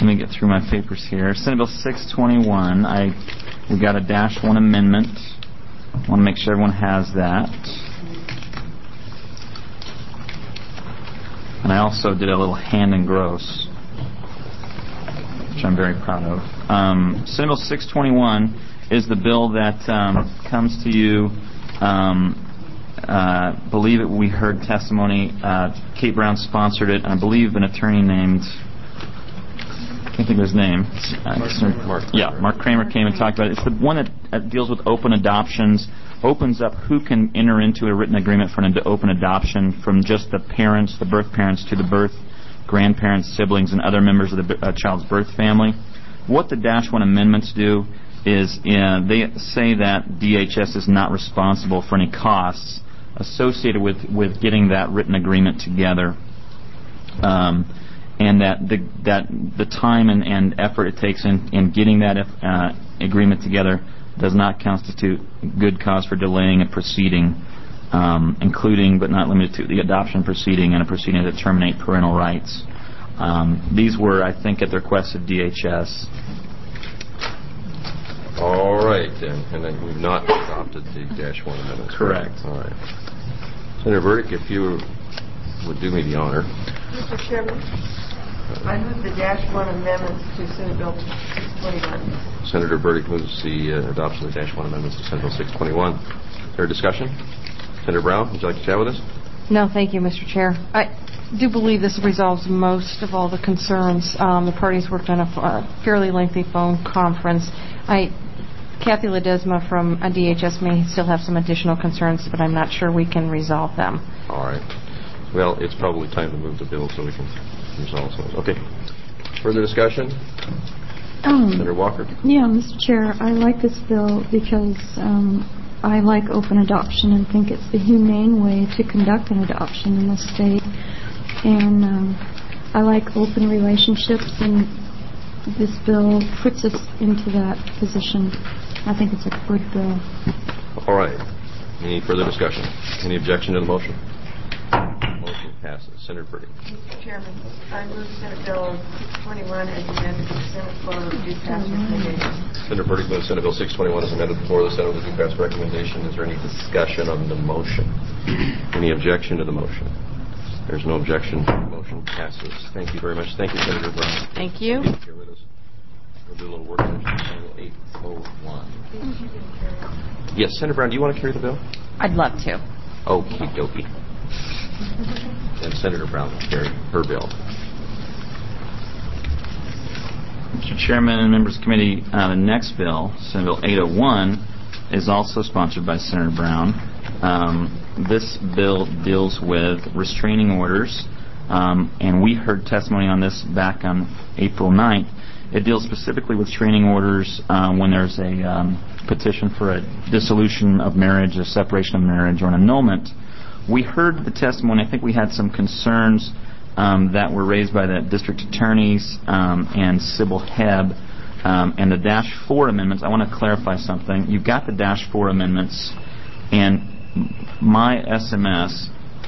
Let me get through my papers here. Senate Bill 621. We got a -1 amendment. I want to make sure everyone has that. And I also did a little hand and gross, which I'm very proud of. Senate Bill 621 is the bill that comes to you. Believe it, we heard testimony. Kate Brown sponsored it. I believe an attorney named, I can't think of his name. Mark Kramer came and talked about it. It's the one that deals with open adoptions, opens up who can enter into a written agreement for an open adoption from just the parents, the birth parents, to the birth grandparents, siblings, and other members of the child's birth family. What the -1 amendments do is they say that DHS is not responsible for any costs associated with getting that written agreement together, and that the time and effort it takes in getting that agreement together does not constitute good cause for delaying a proceeding, including but not limited to the adoption proceeding and a proceeding to terminate parental rights. These were, I think, at the request of DHS. All right, and then we've not adopted the -1 amendment. Correct. All right. Senator Burdick, if you would do me the honor. Mr. Chairman, I move the -1 amendments to Senate Bill 621. Senator Burdick moves the adoption of the -1 amendments to Senate Bill 621. Is there a discussion? Senator Brown, would you like to chat with us? No, thank you, Mr. Chair. I do believe this resolves most of all the concerns. The parties worked on a fairly lengthy phone conference. Kathy Ledesma from DHS may still have some additional concerns, but I'm not sure we can resolve them. All right. Well, it's probably time to move the bill so we can resolve some. Okay. Further discussion? Senator Walker? Yeah, Mr. Chair, I like this bill because I like open adoption and think it's the humane way to conduct an adoption in this state. And I like open relationships, and this bill puts us into that position. I think it's a good bill. All right. Any further discussion? Any objection to the motion? Motion passes. Senator Burdick. Mr. Chairman, I move Senate Bill 621 as amended to the Senate floor with due pass recommendation. Senator Burdick moves Senate Bill 621 as amended before the Senate with due pass recommendation. Is there any discussion on the motion? Any objection to the motion? There's no objection. The motion passes. Thank you very much. Thank you, Senator Brown. Thank you. We'll do a little work session. 801. Yes, Senator Brown, do you want to carry the bill? I'd love to. Okie dokie. And Senator Brown will carry her bill. Mr. Chairman and members of the committee, the next bill, Senate Bill 801, is also sponsored by Senator Brown. This bill deals with restraining orders, and we heard testimony on this back on April 9th. It deals specifically with restraining orders when there's a petition for a dissolution of marriage, a separation of marriage, or an annulment. We heard the testimony. I think we had some concerns that were raised by the district attorneys and Sybil Hebb and the -4 amendments. I want to clarify something. You've got the -4 amendments, and my SMS.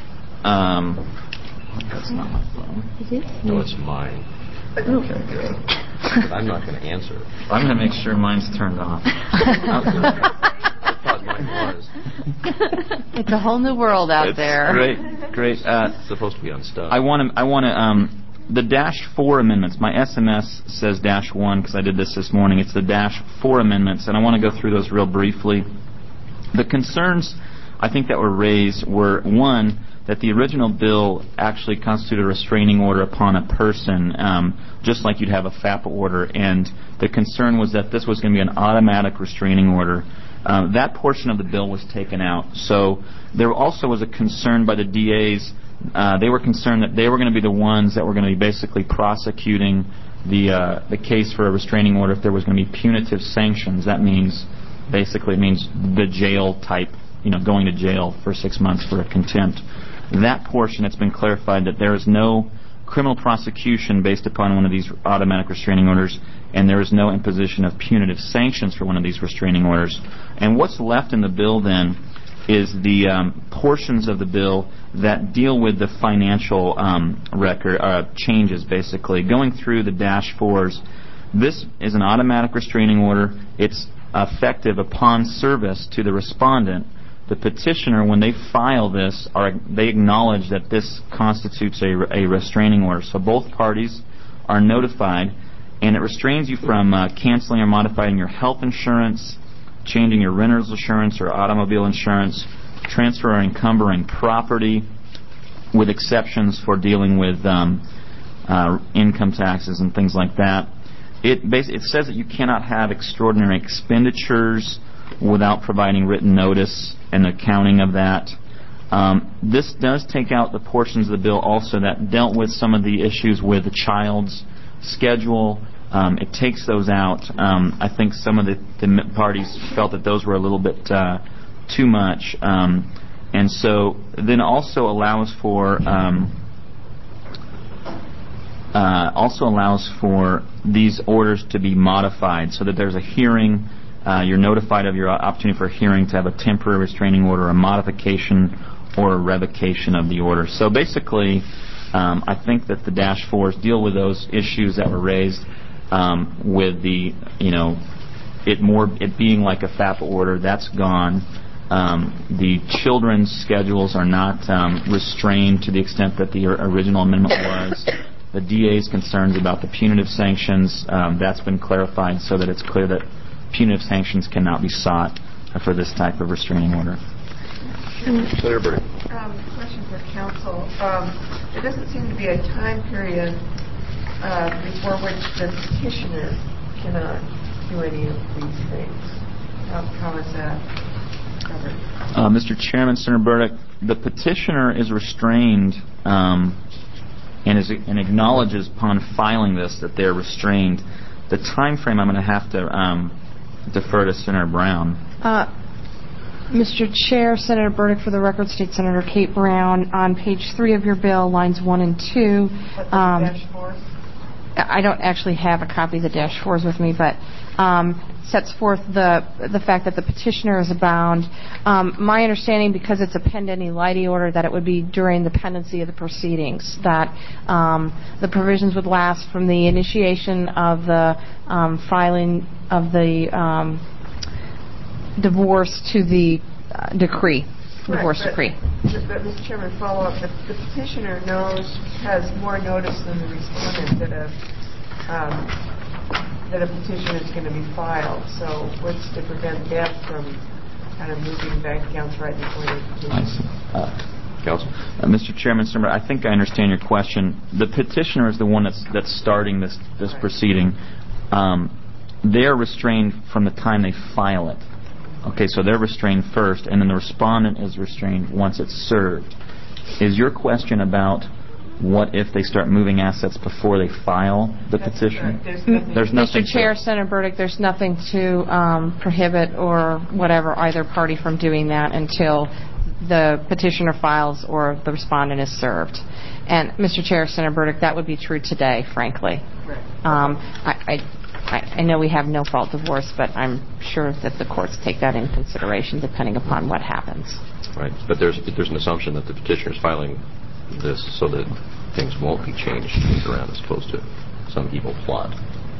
That's not my phone. Is it? No, it's mine. Okay, good. But I'm not going to answer. I'm going to make sure mine's turned off. I thought mine was. It's a whole new world out there. Great. It's supposed to be unstuck. I want to. The -4 amendments. My SMS says -1 because I did this morning. It's the -4 amendments, and I want to go through those real briefly. The concerns I think that were raised were, one, that the original bill actually constituted a restraining order upon a person, just like you'd have a FAPA order, and the concern was that this was going to be an automatic restraining order. That portion of the bill was taken out. So there also was a concern by the DAs. They were concerned that they were going to be the ones that were going to be basically prosecuting the case for a restraining order if there was going to be punitive sanctions. That means, basically, it means the jail type, going to jail for 6 months for a contempt. That portion, it's been clarified that there is no criminal prosecution based upon one of these automatic restraining orders, and there is no imposition of punitive sanctions for one of these restraining orders. And what's left in the bill then is the portions of the bill that deal with the financial record changes, basically. Going through the -4s, this is an automatic restraining order. It's effective upon service to the respondent. The petitioner, when they file this, they acknowledge that this constitutes a restraining order. So both parties are notified, and it restrains you from canceling or modifying your health insurance, changing your renter's insurance or automobile insurance, transfer or encumbering property, with exceptions for dealing with income taxes and things like that. It says that you cannot have extraordinary expenditures without providing written notice and accounting of that. This does take out the portions of the bill also that dealt with some of the issues with the child's schedule. It takes those out. I think some of the parties felt that those were a little bit too much. And so then also allows for these orders to be modified so that there's a hearing. You're notified of your opportunity for a hearing to have a temporary restraining order, a modification, or a revocation of the order. So basically, I think that the -4s deal with those issues that were raised with the, it being like a FAPA order. That's gone. The children's schedules are not restrained to the extent that the original amendment was. The DA's concerns about the punitive sanctions, that's been clarified so that it's clear that punitive sanctions cannot be sought for this type of restraining order. Senator Burdick. Question for counsel. There doesn't seem to be a time period before which the petitioner cannot do any of these things. How is that covered? Mr. Chairman, Senator Burdick, the petitioner is restrained and acknowledges upon filing this that they're restrained. The time frame, I'm going to have to defer to Senator Brown. Mr. Chair, Senator Burdick, for the record, State Senator Kate Brown, on page 3 of your bill, lines 1 and 2. -4s? I don't actually have a copy of the -4s with me, but sets forth the fact that the petitioner is bound. My understanding, because it's a pendenti lite order, that it would be during the pendency of the proceedings, that the provisions would last from the initiation of the filing of the divorce to the decree, divorce decree. But, Mr. Chairman, follow up. The petitioner has more notice than the respondent that a petition is going to be filed. So what's to prevent them from kind of moving bank accounts right before the petition? Counsel? Mr. Chairman, Senator, I think I understand your question. The petitioner is the one that's starting this proceeding. They're restrained from the time they file it. Okay, so they're restrained first, and then the respondent is restrained once it's served. Is your question about what if they start moving assets before they file the petition? There's nothing. Mr. Chair, Senator Burdick, there's nothing to prohibit or whatever either party from doing that until the petitioner files or the respondent is served. And, Mr. Chair, Senator Burdick, that would be true today, frankly. I know we have no-fault divorce, but I'm sure that the courts take that into consideration depending upon what happens. Right, but there's an assumption that the petitioner is filing this so that things won't be changed around as opposed to some evil plot.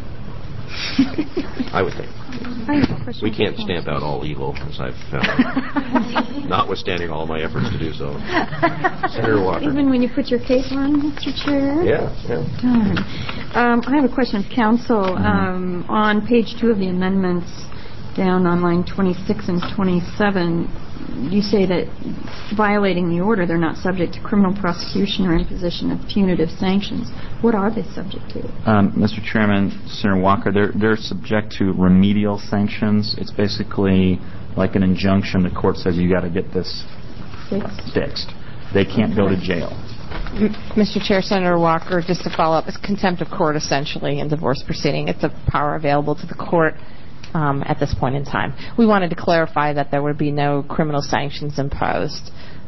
I would think. We can't stamp out all evil, as I've found, notwithstanding all my efforts to do so. Senator Walker. Even when you put your cape on, Mr. Chair? Yeah. Darn. I have a question of counsel. On page 2 of the amendments, down on line 26 and 27, you say that violating the order, they're not subject to criminal prosecution or imposition of punitive sanctions. What are they subject to? Mr. Chairman, Senator Walker, they're subject to remedial sanctions. It's basically like an injunction. The court says you got to get this fixed. They can't go to jail. Mr. Chair, Senator Walker, just to follow up, it's contempt of court essentially in divorce proceeding. It's a power available to the court at this point in time. We wanted to clarify that there would be no criminal sanctions imposed.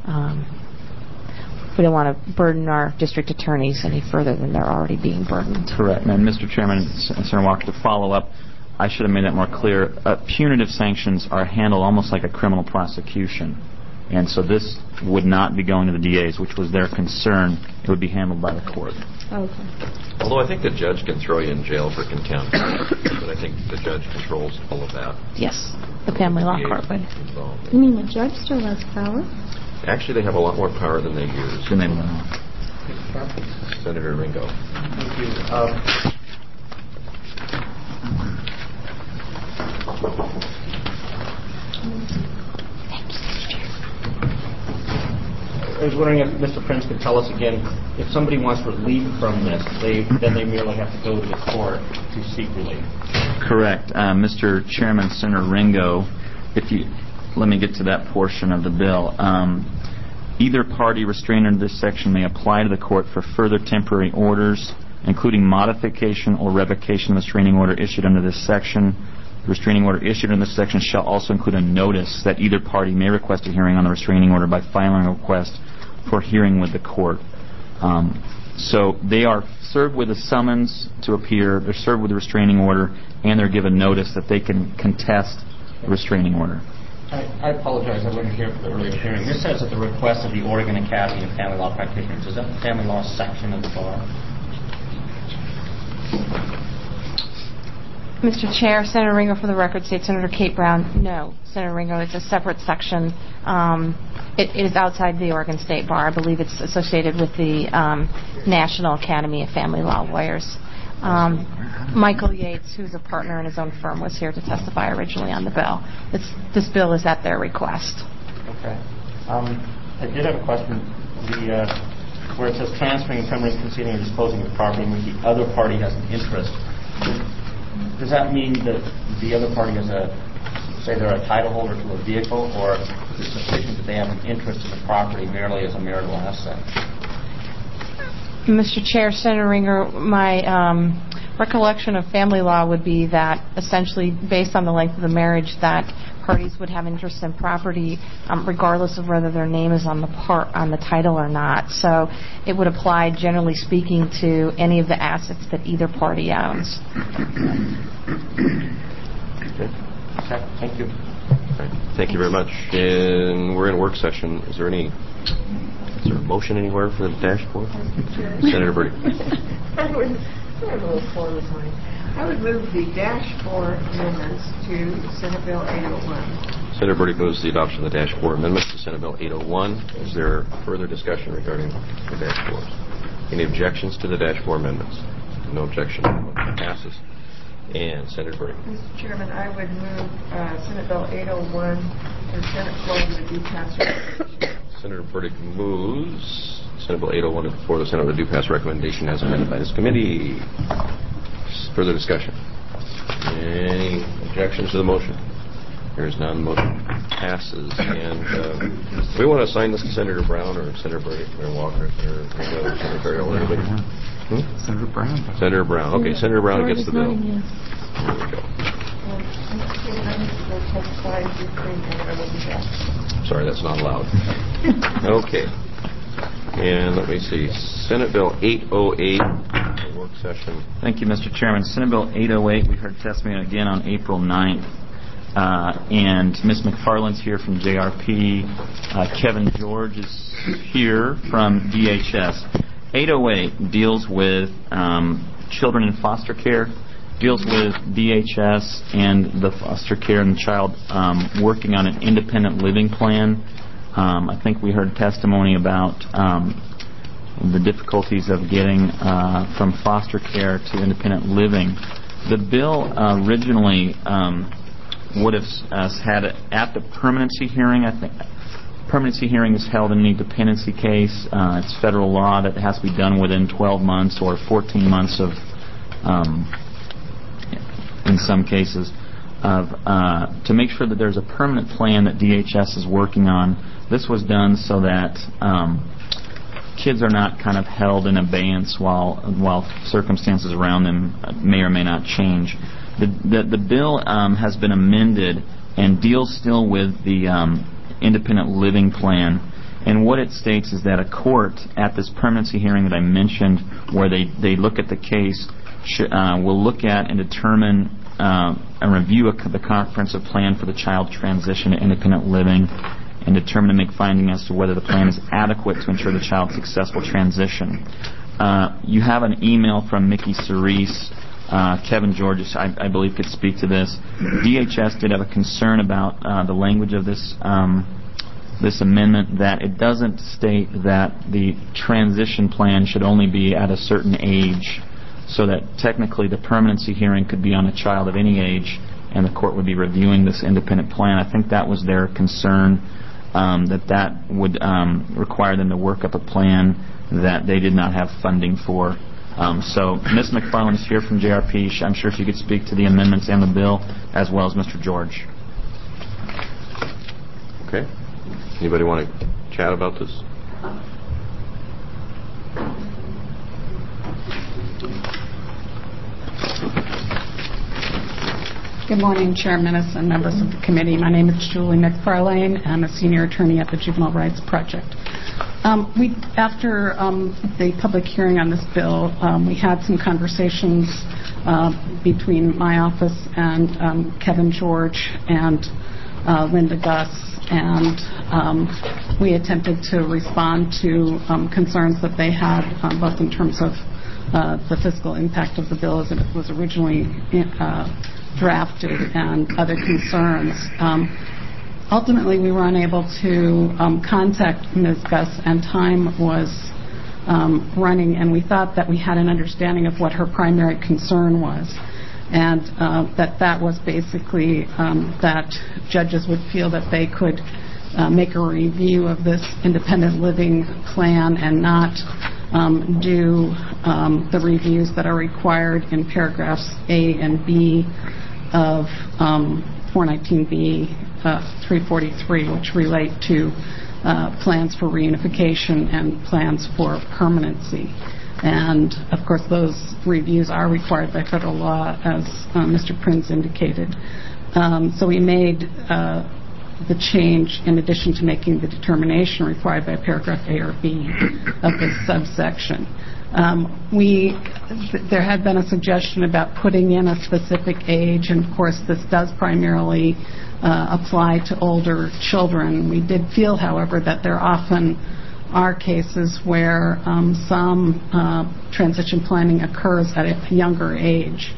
We don't want to burden our district attorneys any further than they're already being burdened. Correct. And Mr. Chairman, Senator Walker, to follow up, I should have made that more clear. Punitive sanctions are handled almost like a criminal prosecution. And so this would not be going to the DAs, which was their concern. It would be handled by the court. Okay. Although I think the judge can throw you in jail for contempt, but I think the judge controls all of that. Yes, the family law DAs court would. involved. You mean the judge still has power? Actually, they have a lot more power than they use. Good name. Senator Ringo. Thank you. I was wondering if Mr. Prince could tell us again, if somebody wants relief from this, then they merely have to go to the court to seek relief. Correct. Mr. Chairman, Senator Ringo, let me get to that portion of the bill. Either party restrained under this section may apply to the court for further temporary orders, including modification or revocation of the restraining order issued under this section. The restraining order issued in this section shall also include a notice that either party may request a hearing on the restraining order by filing a request for hearing with the court. So they are served with a summons to appear, they're served with a restraining order, and they're given notice that they can contest the restraining order. I apologize, I wasn't here for the earlier hearing. This says at the request of the Oregon Academy of Family Law Practitioners. Is that the family law section of the bar? Mr. Chair, Senator Ringo, for the record, states Senator Kate Brown. No, Senator Ringo, it's a separate section. It is outside the Oregon State Bar. I believe it's associated with the National Academy of Family Law Lawyers. Michael Yates, who's a partner in his own firm, was here to testify originally on the bill. This bill is at their request. Okay. I did have a question. Where it says transferring, permanently conceding, or disposing of property in which the other party has an interest, does that mean that the other party is say they're a title holder to a vehicle, or is it sufficient that they have an interest in the property merely as a marital asset? Mr. Chair, Senator Ringer, my recollection of family law would be that essentially based on the length of the marriage that parties would have interest in property regardless of whether their name is on the title or not. So it would apply, generally speaking, to any of the assets that either party owns. Okay. Thank you. Right. Thank you very much. And we're in a work session. Is there a motion anywhere for the dashboard? Senator Burdick. I have a little form of mine. I would move the -4 amendments to Senate Bill 801. Senator Burdick moves the adoption of the -4 amendments to Senate Bill 801. Is there further discussion regarding the -4s? Any objections to the -4 amendments? No objection. Motion passes. And Senator Burdick. Mr. Chairman, I would move Senate Bill 801 to Senate floor with a due pass recommendation. Senator Burdick moves Senate Bill 801 to the floor of the Senate with a due pass recommendation as amended by this committee. Further discussion? Any objections to the motion? There is none. Motion passes. And do we want to assign this to Senator Brown or Senator Burdick or Walker or Senator Farrell or anybody? Senator Brown. Senator Brown. Okay, Senator Brown gets the bill. Yes. There we go. Sorry, that's not allowed. Okay. And let me see. Senate Bill 808, a work session. Thank you, Mr. Chairman. Senate Bill 808, we heard testimony again on April 9th. And Ms. McFarland's here from JRP. Kevin George is here from DHS. 808 deals with children in foster care, deals with DHS and the foster care and the child working on an independent living plan. I think we heard testimony about the difficulties of getting from foster care to independent living. The bill originally would have had it at the permanency hearing. I think permanency hearing is held in any dependency case. It's federal law that it has to be done within 12 months or 14 months of, in some cases, of to make sure that there's a permanent plan that DHS is working on. This was done so that kids are not kind of held in abeyance while circumstances around them may or may not change. The bill has been amended and deals still with the independent living plan. And what it states is that a court at this permanency hearing that I mentioned, where they look at the case, will look at and determine and review the comprehensive plan for the child transition to independent living. and determine and make finding as to whether the plan is adequate to ensure the child's successful transition. You have an email from Mickey Cerise. Kevin Georges, I believe, could speak to this. DHS did have a concern about the language of this amendment, that it doesn't state that the transition plan should only be at a certain age, so that technically the permanency hearing could be on a child of any age, and the court would be reviewing this independent plan. I think that was their concern, that would require them to work up a plan that they did not have funding for. So Ms. McFarland is here from JRP. I'm sure she could speak to the amendments and the bill, as well as Mr. George. Okay. Anybody want to chat about this? Good morning, Chair Minnis and members of the committee. My name is Julie McFarlane. I'm a senior attorney at the Juvenile Rights Project. After the public hearing on this bill, we had some conversations between my office and Kevin George and Linda Gus, and we attempted to respond to concerns that they had, both in terms of the fiscal impact of the bill as it was originally drafted and other concerns. Ultimately, we were unable to contact Ms. Gus, and time was running, and we thought that we had an understanding of what her primary concern was, and that was basically that judges would feel that they could make a review of this independent living plan and not do the reviews that are required in paragraphs A and B of 419B 343, which relate to plans for reunification and plans for permanency. And, of course, those reviews are required by federal law, as Mr. Prince indicated. So we made the change in addition to making the determination required by paragraph A or B of this subsection. There had been a suggestion about putting in a specific age, and, of course, this does primarily apply to older children. We did feel, however, that there often are cases where some transition planning occurs at a younger age.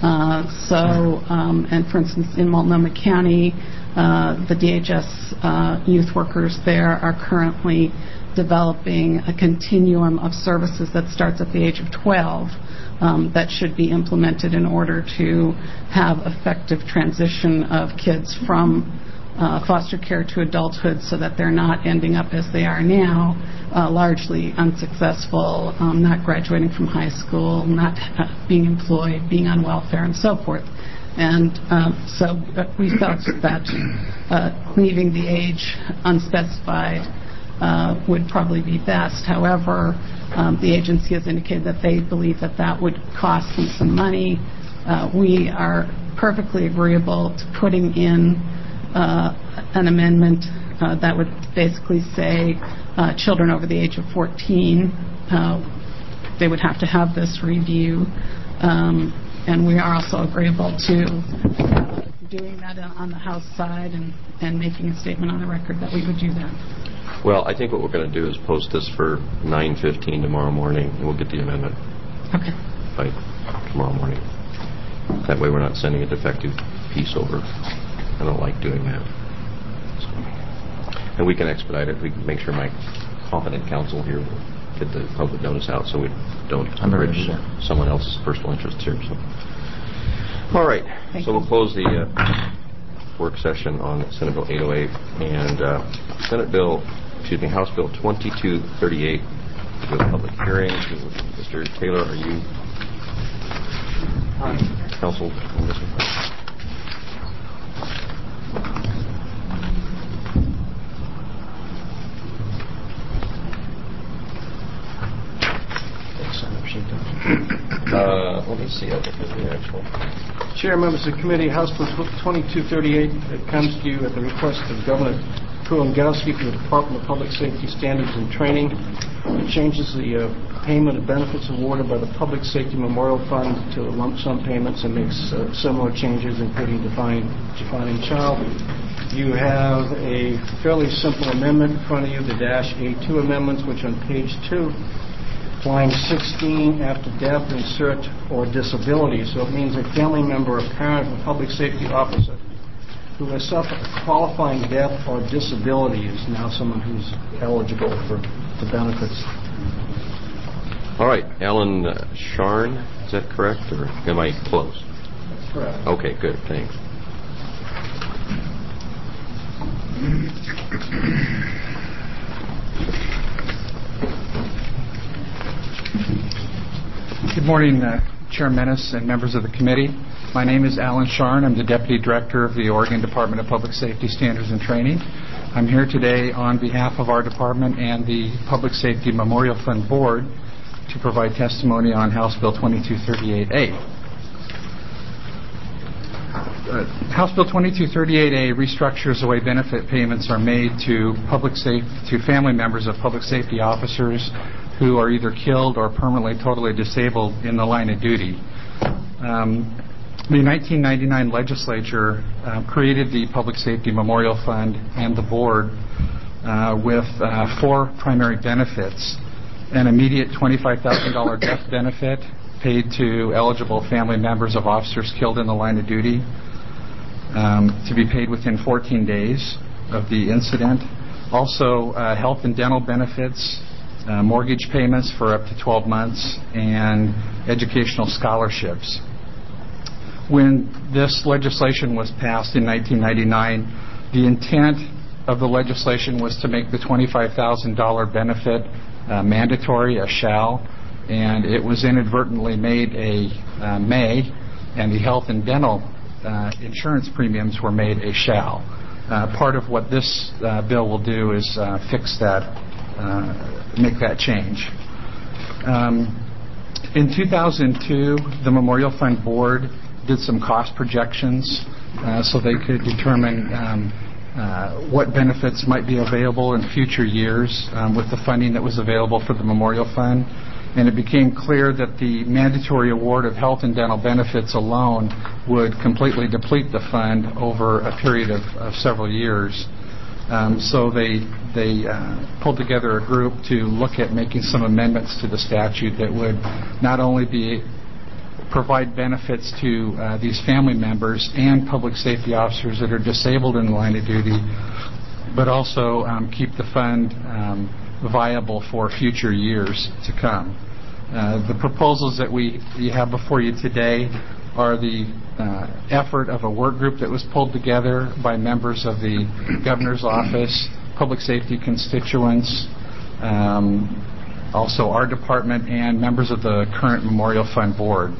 And for instance, in Multnomah County, the DHS youth workers there are currently developing a continuum of services that starts at the age of 12 that should be implemented in order to have effective transition of kids from foster care to adulthood, so that they're not ending up as they are now, largely unsuccessful, not graduating from high school, not being employed, being on welfare, and so forth. And so we felt that leaving the age unspecified would probably be best. However, the agency has indicated that they believe that that would cost them some money. We are perfectly agreeable to putting in an amendment that would basically say children over the age of 14, they would have to have this review. And we are also agreeable to doing that on the House side and making a statement on the record that we would do that. Well, I think what we're going to do is post this for 9:15 tomorrow morning, and we'll get the amendment Okay. by tomorrow morning. That way we're not sending a defective piece over. I don't like doing that. So, and we can expedite it. We can make sure my competent counsel here will get the public notice out so we don't enrich someone else's personal interests here. So. All right. So we'll close the work session on Senate Bill 808 and House Bill 2238 to a public hearing. Mr. Taylor, are you counsel on this one? Let me see. I think there's the actual. Chair, members of the committee, House Bill 2238 comes to you at the request of Governor Kulongoski from the Department of Public Safety Standards and Training. It changes the payment of benefits awarded by the Public Safety Memorial Fund to lump sum payments and makes similar changes, including defining child. You have a fairly simple amendment in front of you, the -A2 amendments, which on page 2, line 16, after death, insert or disability. So it means a family member, a parent, a public safety officer who has suffered a qualifying death or disability is now someone who's eligible for the benefits. All right, Alan Sharn, is that correct, or am I close? That's correct. Okay, good, thanks. Good morning, Chair Menace and members of the committee. My name is Alan Sharn. I'm the Deputy Director of the Oregon Department of Public Safety Standards and Training. I'm here today on behalf of our department and the Public Safety Memorial Fund Board to provide testimony on House Bill 2238A. House Bill 2238A restructures the way benefit payments are made to family members of public safety officers who are either killed or permanently totally disabled in the line of duty. The 1999 legislature created the Public Safety Memorial Fund and the board with 4 primary benefits: an immediate $25,000 death benefit paid to eligible family members of officers killed in the line of duty, to be paid within 14 days of the incident. Also, health and dental benefits, mortgage payments for up to 12 months, and educational scholarships. When this legislation was passed in 1999, the intent of the legislation was to make the $25,000 benefit mandatory, a shall, and it was inadvertently made a may, and the health and dental insurance premiums were made a shall. Part of what this bill will do is fix that, make that change. In 2002, the Memorial Fund Board did some cost projections so they could determine what benefits might be available in future years with the funding that was available for the Memorial Fund. And it became clear that the mandatory award of health and dental benefits alone would completely deplete the fund over a period of several years. So they pulled together a group to look at making some amendments to the statute that would not only provide benefits to these family members and public safety officers that are disabled in the line of duty, but also keep the fund viable for future years to come. The proposals that we have before you today are the effort of a work group that was pulled together by members of the Governor's Office, public safety constituents, also our department, and members of the current Memorial Fund Board.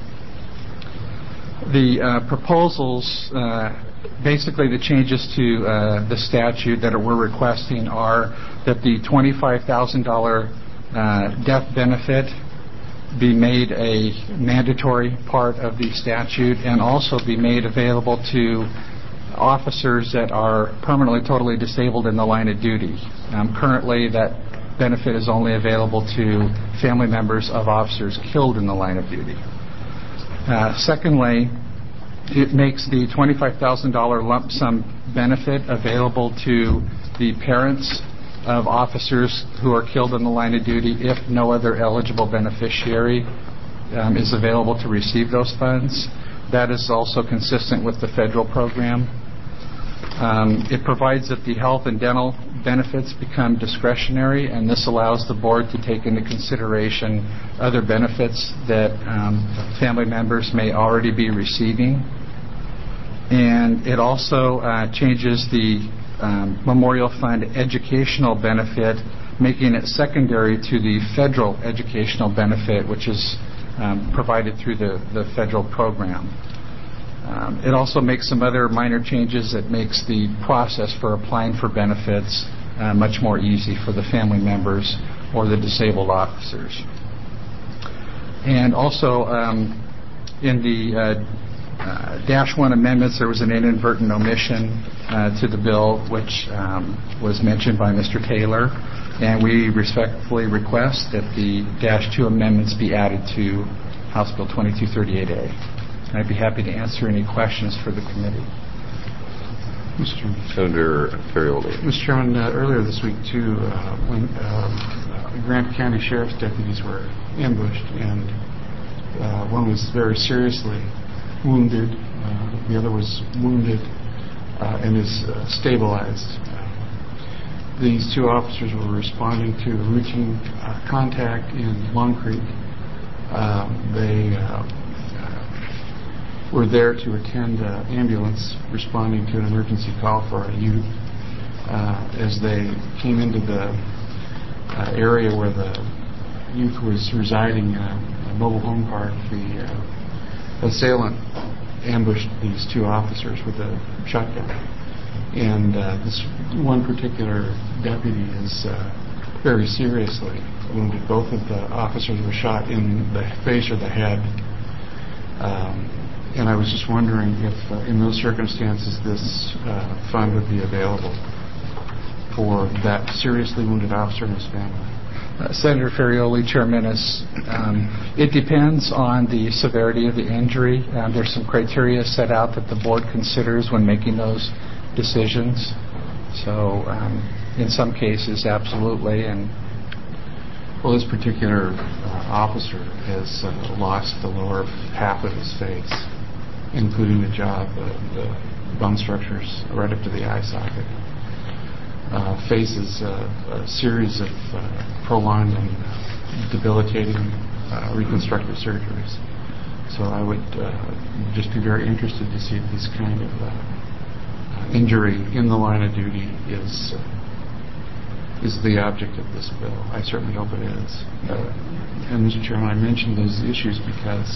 The proposals, basically the changes to the statute that we're requesting are that the $25,000 death benefit be made a mandatory part of the statute and also be made available to officers that are permanently totally disabled in the line of duty. Currently, that benefit is only available to family members of officers killed in the line of duty. Secondly, it makes the $25,000 lump sum benefit available to the parents of officers who are killed in the line of duty if no other eligible beneficiary is available to receive those funds. That is also consistent with the federal program. It provides that the health and dental benefits become discretionary, and this allows the board to take into consideration other benefits that family members may already be receiving. And it also changes the Memorial Fund educational benefit, making it secondary to the federal educational benefit, which is provided through the federal program. It also makes some other minor changes that makes the process for applying for benefits much more easy for the family members or the disabled officers. And also in the -1 amendments, there was an inadvertent omission to the bill, which was mentioned by Mr. Taylor, and we respectfully request that the -2 amendments be added to House Bill 2238A. I'd be happy to answer any questions for the committee. Mr. Chairman. Senator Ferrioli. Mr. Chairman, earlier this week, too, when Grant County Sheriff's deputies were ambushed, and one was very seriously wounded, the other was wounded and is stabilized. These two officers were responding to routine contact in Long Creek. They were there to attend an ambulance responding to an emergency call for a youth. As they came into the area where the youth was residing in a mobile home park, the assailant ambushed these two officers with a shotgun. And this one particular deputy is very seriously wounded. Both of the officers were shot in the face or the head. And I was just wondering if, in those circumstances, this fund would be available for that seriously wounded officer and his family. Senator Ferrioli, Chair Menace, it depends on the severity of the injury. There's some criteria set out that the board considers when making those decisions. So, in some cases, absolutely. And well, this particular officer has lost the lower half of his face, including the jaw, the bone structures right up to the eye socket. Faces a series of prolonged and debilitating reconstructive surgeries. So I would just be very interested to see if this kind of injury in the line of duty is the object of this bill. I certainly hope it is. And Mr. Chairman, I mentioned those issues because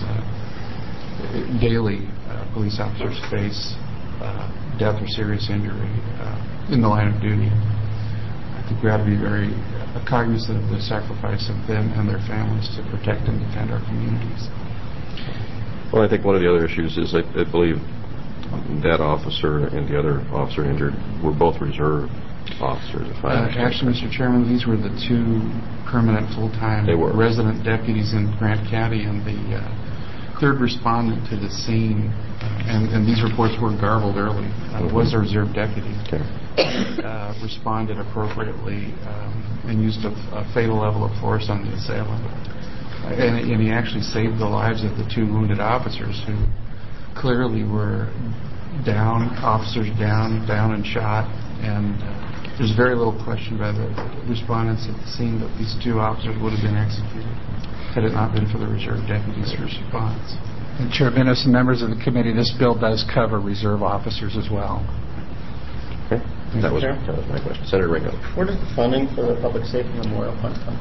daily police officers face death or serious injury in the line of duty. I think we ought to be very cognizant of the sacrifice of them and their families to protect and defend our communities. Well, I think one of the other issues is I believe that officer and the other officer injured were both reserve officers. Actually, Mr. Chairman, these were the two permanent full-time resident deputies in Grant County, and the third respondent to the scene, and these reports were garbled early, was a reserve deputy. Okay. Responded appropriately and used a fatal level of force on the assailant. And he actually saved the lives of the two wounded officers who clearly were down, officers down and shot. And there's very little question by the respondents at the scene that these two officers would have been executed had it not been for the reserve deputies' response. And Chair Menace and members of the committee, this bill does cover reserve officers as well. Okay. That was my question. Senator Ringo. Where does the funding for the Public Safety Memorial Fund come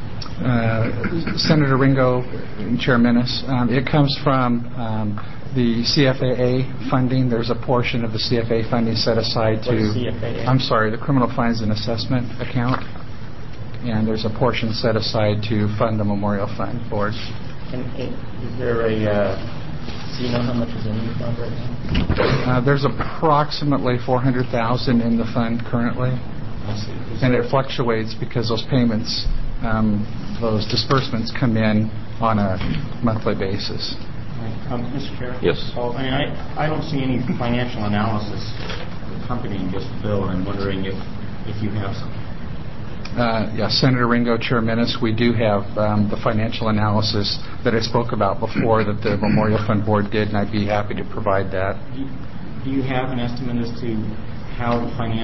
from? Senator Ringo, Chair Menace, it comes from the CFAA funding. There's a portion of the CFAA funding set aside to... What's CFAA? I'm sorry, the Criminal Fines and Assessment account. And there's a portion set aside to fund the Memorial Fund Board. And is there a... Do you know how much is in the fund right now? There's approximately $400,000 in the fund currently. And it fluctuates because those payments, those disbursements come in on a monthly basis. Mr. Chair? Yes. So, I don't see any financial analysis accompanying this bill, and I'm wondering if you have some. Yes, Senator Ringo, Chair Menace, we do have the financial analysis that I spoke about before that the Memorial Fund Board did, and I'd be happy to provide that. Do you have an estimate as to how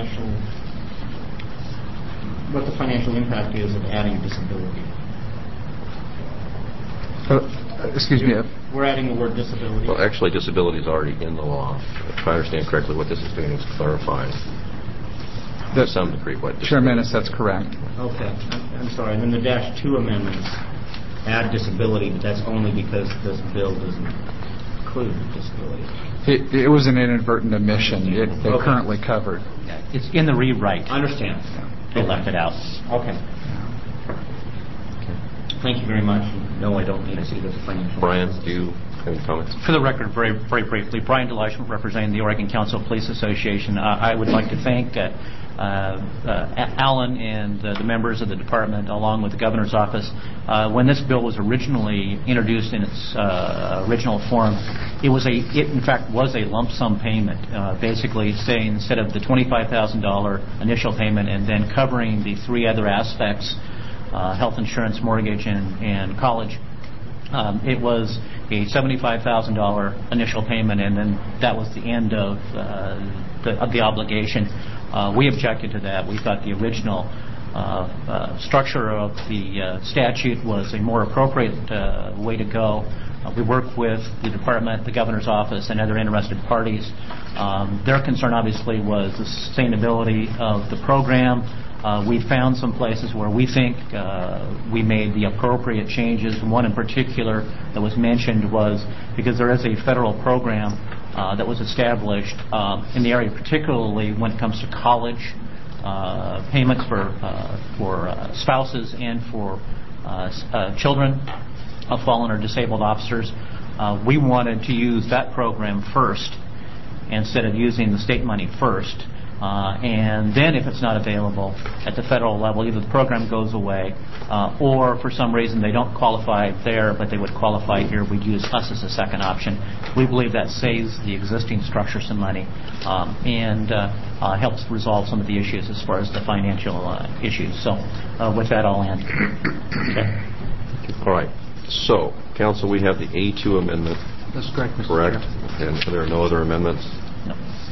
what the financial impact is of adding disability? Excuse me? We're adding the word disability. Well, actually, disability is already in the law. If I understand correctly, what this is doing is clarifying to some degree what disability. Chair Menace, that's correct. Okay. I'm sorry. And then the -2 amendments add disability, but that's only because this bill doesn't include disability. It was an inadvertent omission. They're currently covered. It's in the rewrite. I understand. They left it out. Okay. Thank you very much. No, I don't need to see this financial. Brian, do you have any comments? For the record, very, very briefly, Brian DeLeischman, representing the Oregon Council of Police Association. I would like to thank Alan and the members of the department, along with the governor's office. When this bill was originally introduced in its original form, It in fact was a lump sum payment, basically saying instead of the $25,000 initial payment and then covering the three other aspects, health insurance, mortgage, and college, it was a $75,000 initial payment, and then that was the end of the obligation. We objected to that. We thought the original structure of the statute was a more appropriate way to go. We worked with the department, the governor's office, and other interested parties. Their concern, obviously, was the sustainability of the program. We found some places where we think we made the appropriate changes. One in particular that was mentioned was because there is a federal program that was established in the area, particularly when it comes to college payments for spouses and for children of fallen or disabled officers. We wanted to use that program first instead of using the state money first. And then if it's not available at the federal level, either the program goes away or for some reason they don't qualify there but they would qualify here, we'd use us as a second option. We believe that saves the existing structure some money and helps resolve some of the issues as far as the financial issues. So with that, I'll end. Okay. All right. So, Council, we have the A2 amendment. That's correct, Mr. Correct. Chair. And there are no other amendments? No.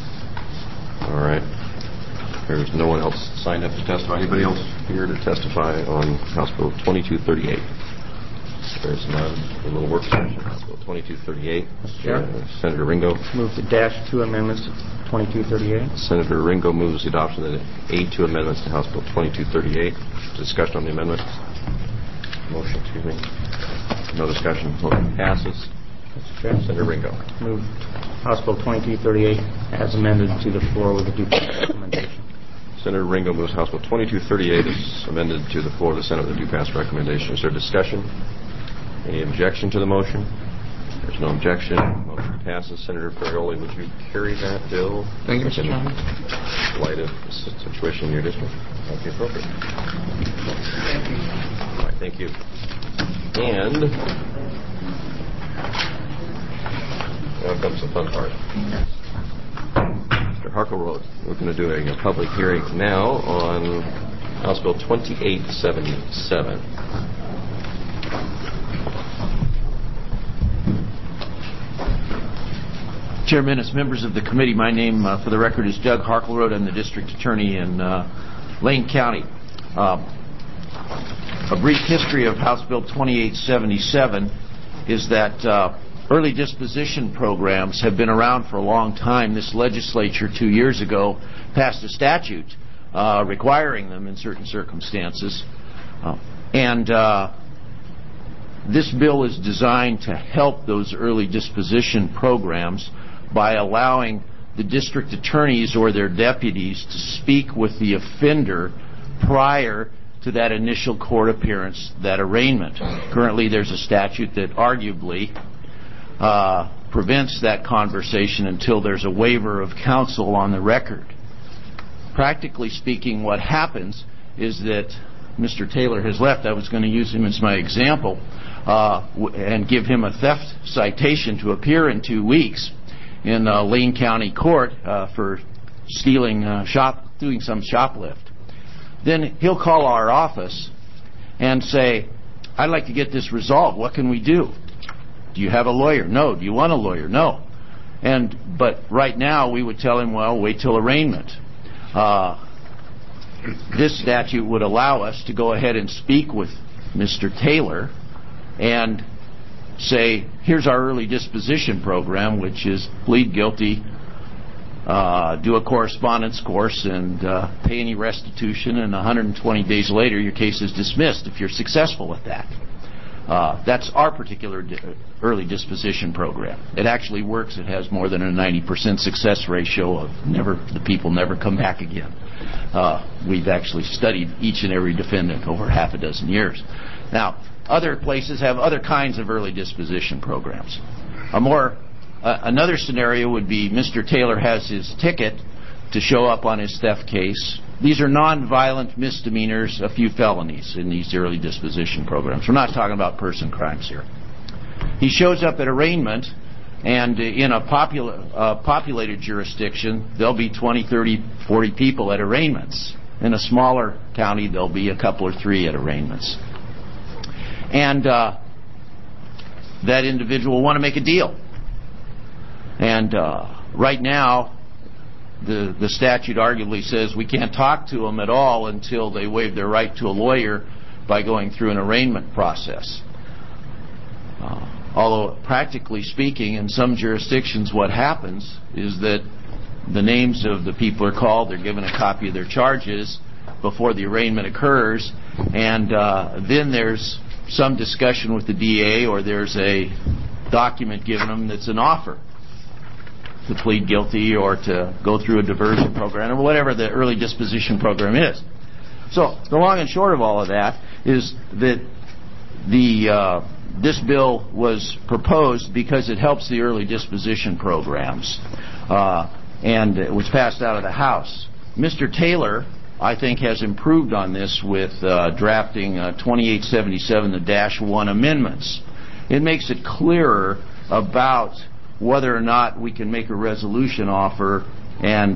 All right. There's no one else signed up to testify. Anybody else here to testify on House Bill 2238? There's none. A little work session. House Bill 2238. Mr. Chair? Senator Ringo. Move the -2 amendments to 2238. Senator Ringo moves the adoption of the A2 amendments to House Bill 2238. Discussion on the amendment. Motion, excuse me. No discussion. Motion passes. Mr. Chair? Senator Ringo. Move House Bill 2238 as amended to the floor with a due pass recommendation. Senator Ringo moves House Bill 2238 as amended to the floor of the Senate with a due pass recommendation. Is there discussion? Any objection to the motion? There's no objection. Motion passes. Senator Ferrioli, would you carry that bill? Thank you, Mr. Chairman. In light of the situation in your district. That would be appropriate. Thank you. All right, thank you. And now comes the fun part. Mr. Harkleroad, we're going to do a public hearing now on House Bill 2877. Chairman, as members of the committee, my name, for the record, is Doug Harkleroad. I'm the district attorney in Lane County. A brief history of House Bill 2877 is that early disposition programs have been around for a long time. This legislature 2 years ago passed a statute requiring them in certain circumstances. This bill is designed to help those early disposition programs by allowing the district attorneys or their deputies to speak with the offender prior to that initial court appearance, that arraignment. Currently, there's a statute that arguably prevents that conversation until there's a waiver of counsel on the record. Practically speaking, what happens is that Mr. Taylor has left. I was going to use him as my example and give him a theft citation to appear in 2 weeks in Lane County Court for stealing, doing some shoplift. Then he'll call our office and say, I'd like to get this resolved. What can we do? Do you have a lawyer? No. Do you want a lawyer? No. But right now we would tell him, well, wait till arraignment. This statute would allow us to go ahead and speak with Mr. Taylor and say, here's our early disposition program, which is plead guilty, do a correspondence course, and pay any restitution, and 120 days later your case is dismissed if you're successful with that. That's our particular early disposition program. It actually works. It has more than a 90% success ratio of the people never come back again. We've actually studied each and every defendant over half a dozen years. Now, other places have other kinds of early disposition programs. Another scenario would be Mr. Taylor has his ticket to show up on his theft case. These are non-violent misdemeanors, a few felonies in these early disposition programs. We're not talking about person crimes here. He shows up at arraignment And in a populated jurisdiction, there'll be 20, 30, 40 people at arraignments. In a smaller county, there'll be a couple or three at arraignments. And that individual will want to make a deal. And right now, the statute arguably says we can't talk to them at all until they waive their right to a lawyer by going through an arraignment process. Although, practically speaking, in some jurisdictions what happens is that the names of the people are called, they're given a copy of their charges before the arraignment occurs, and then there's some discussion with the DA, or there's a document given them that's an offer to plead guilty or to go through a diversion program or whatever the early disposition program is. So the long and short of all of that is that this bill was proposed because it helps the early disposition programs, and it was passed out of the House. Mr. Taylor, I think, has improved on this with drafting 2877, the -1 amendments. It makes it clearer about whether or not we can make a resolution offer and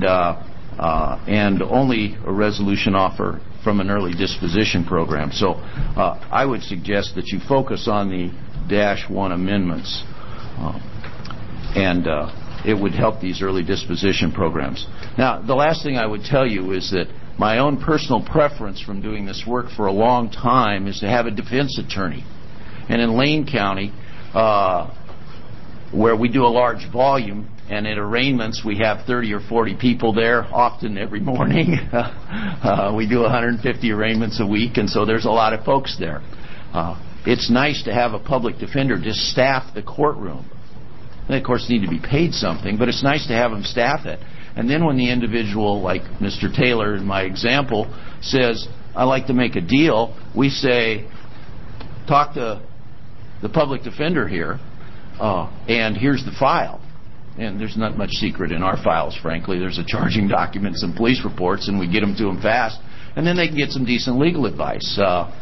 only a resolution offer from an early disposition program. So I would suggest that you focus on the -1 amendments, and it would help these early disposition programs. Now, the last thing I would tell you is that my own personal preference from doing this work for a long time is to have a defense attorney. And in Lane County, where we do a large volume, and at arraignments we have 30 or 40 people there, often every morning. We do 150 arraignments a week, and so there's a lot of folks there. It's nice to have a public defender just staff the courtroom. They, of course, need to be paid something, but it's nice to have them staff it. And then when the individual, like Mr. Taylor in my example, says, I'd like to make a deal, we say, talk to the public defender here, and here's the file. And there's not much secret in our files, frankly. There's a charging document, some police reports, and we get them to them fast. And then they can get some decent legal advice.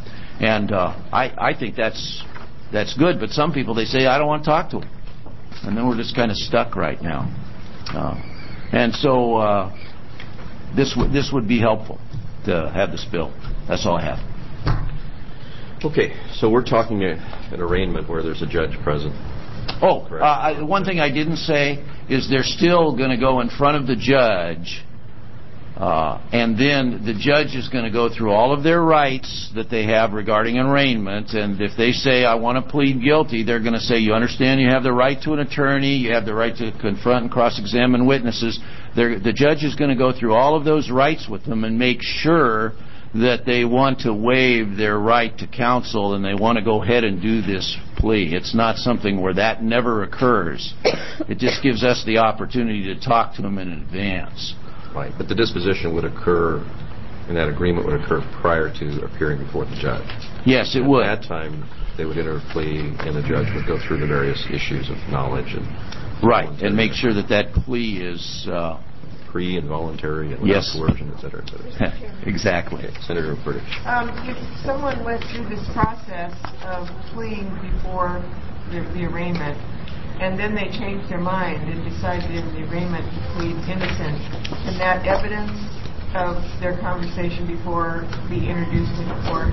I think that's good. But some people, they say, I don't want to talk to them. And then we're just kind of stuck right now. And so this would be helpful to have this bill. That's all I have. Okay, so we're talking an arraignment where there's a judge present. One thing I didn't say is they're still going to go in front of the judge, and then the judge is going to go through all of their rights that they have regarding arraignment, and if they say, I want to plead guilty, they're going to say, you understand you have the right to an attorney, you have the right to confront and cross-examine witnesses. The judge is going to go through all of those rights with them and make sure that they want to waive their right to counsel and they want to go ahead and do this plea. It's not something where that never occurs. It just gives us the opportunity to talk to them in advance. Right, but the disposition would occur, and that agreement would occur prior to appearing before the judge. Yes, it would. At that time, they would enter a plea, and the judge would go through the various issues of knowledge and... Right, and make sure that that plea is... free and voluntary and without coercion, et cetera, et cetera. Exactly. Okay. Senator Burdick. If someone went through this process of pleading before the arraignment, and then they changed their mind and decided in the arraignment to plead innocent, can that evidence of their conversation before be introduced in the court?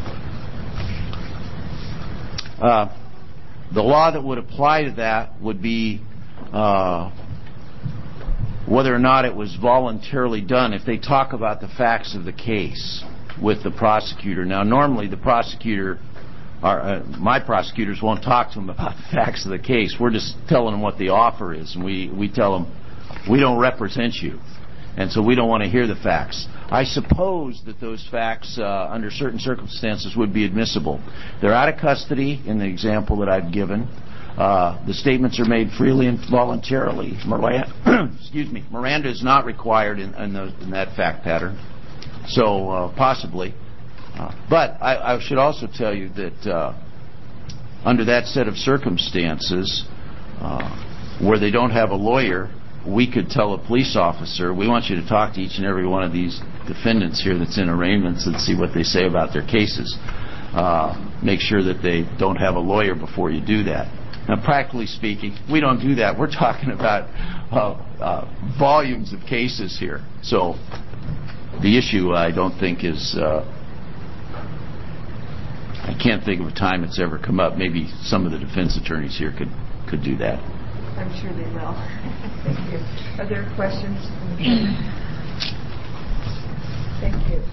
The law that would apply to that would be whether or not it was voluntarily done. If they talk about the facts of the case with the prosecutor. Now, normally the prosecutor, my prosecutors won't talk to them about the facts of the case. We're just telling them what the offer is, and we tell them, we don't represent you, and so we don't want to hear the facts. I suppose that those facts, under certain circumstances, would be admissible. They're out of custody in the example that I've given. The statements are made freely and voluntarily. Miranda is not required in that fact pattern, so possibly. But I should also tell you that under that set of circumstances, where they don't have a lawyer, we could tell a police officer, we want you to talk to each and every one of these defendants here that's in arraignments and see what they say about their cases. Make sure that they don't have a lawyer before you do that. Now, practically speaking, we don't do that. We're talking about volumes of cases here. So the issue, I don't think, is... I can't think of a time it's ever come up. Maybe some of the defense attorneys here could do that. I'm sure they will. Thank you. Are there questions from the panel? Thank you.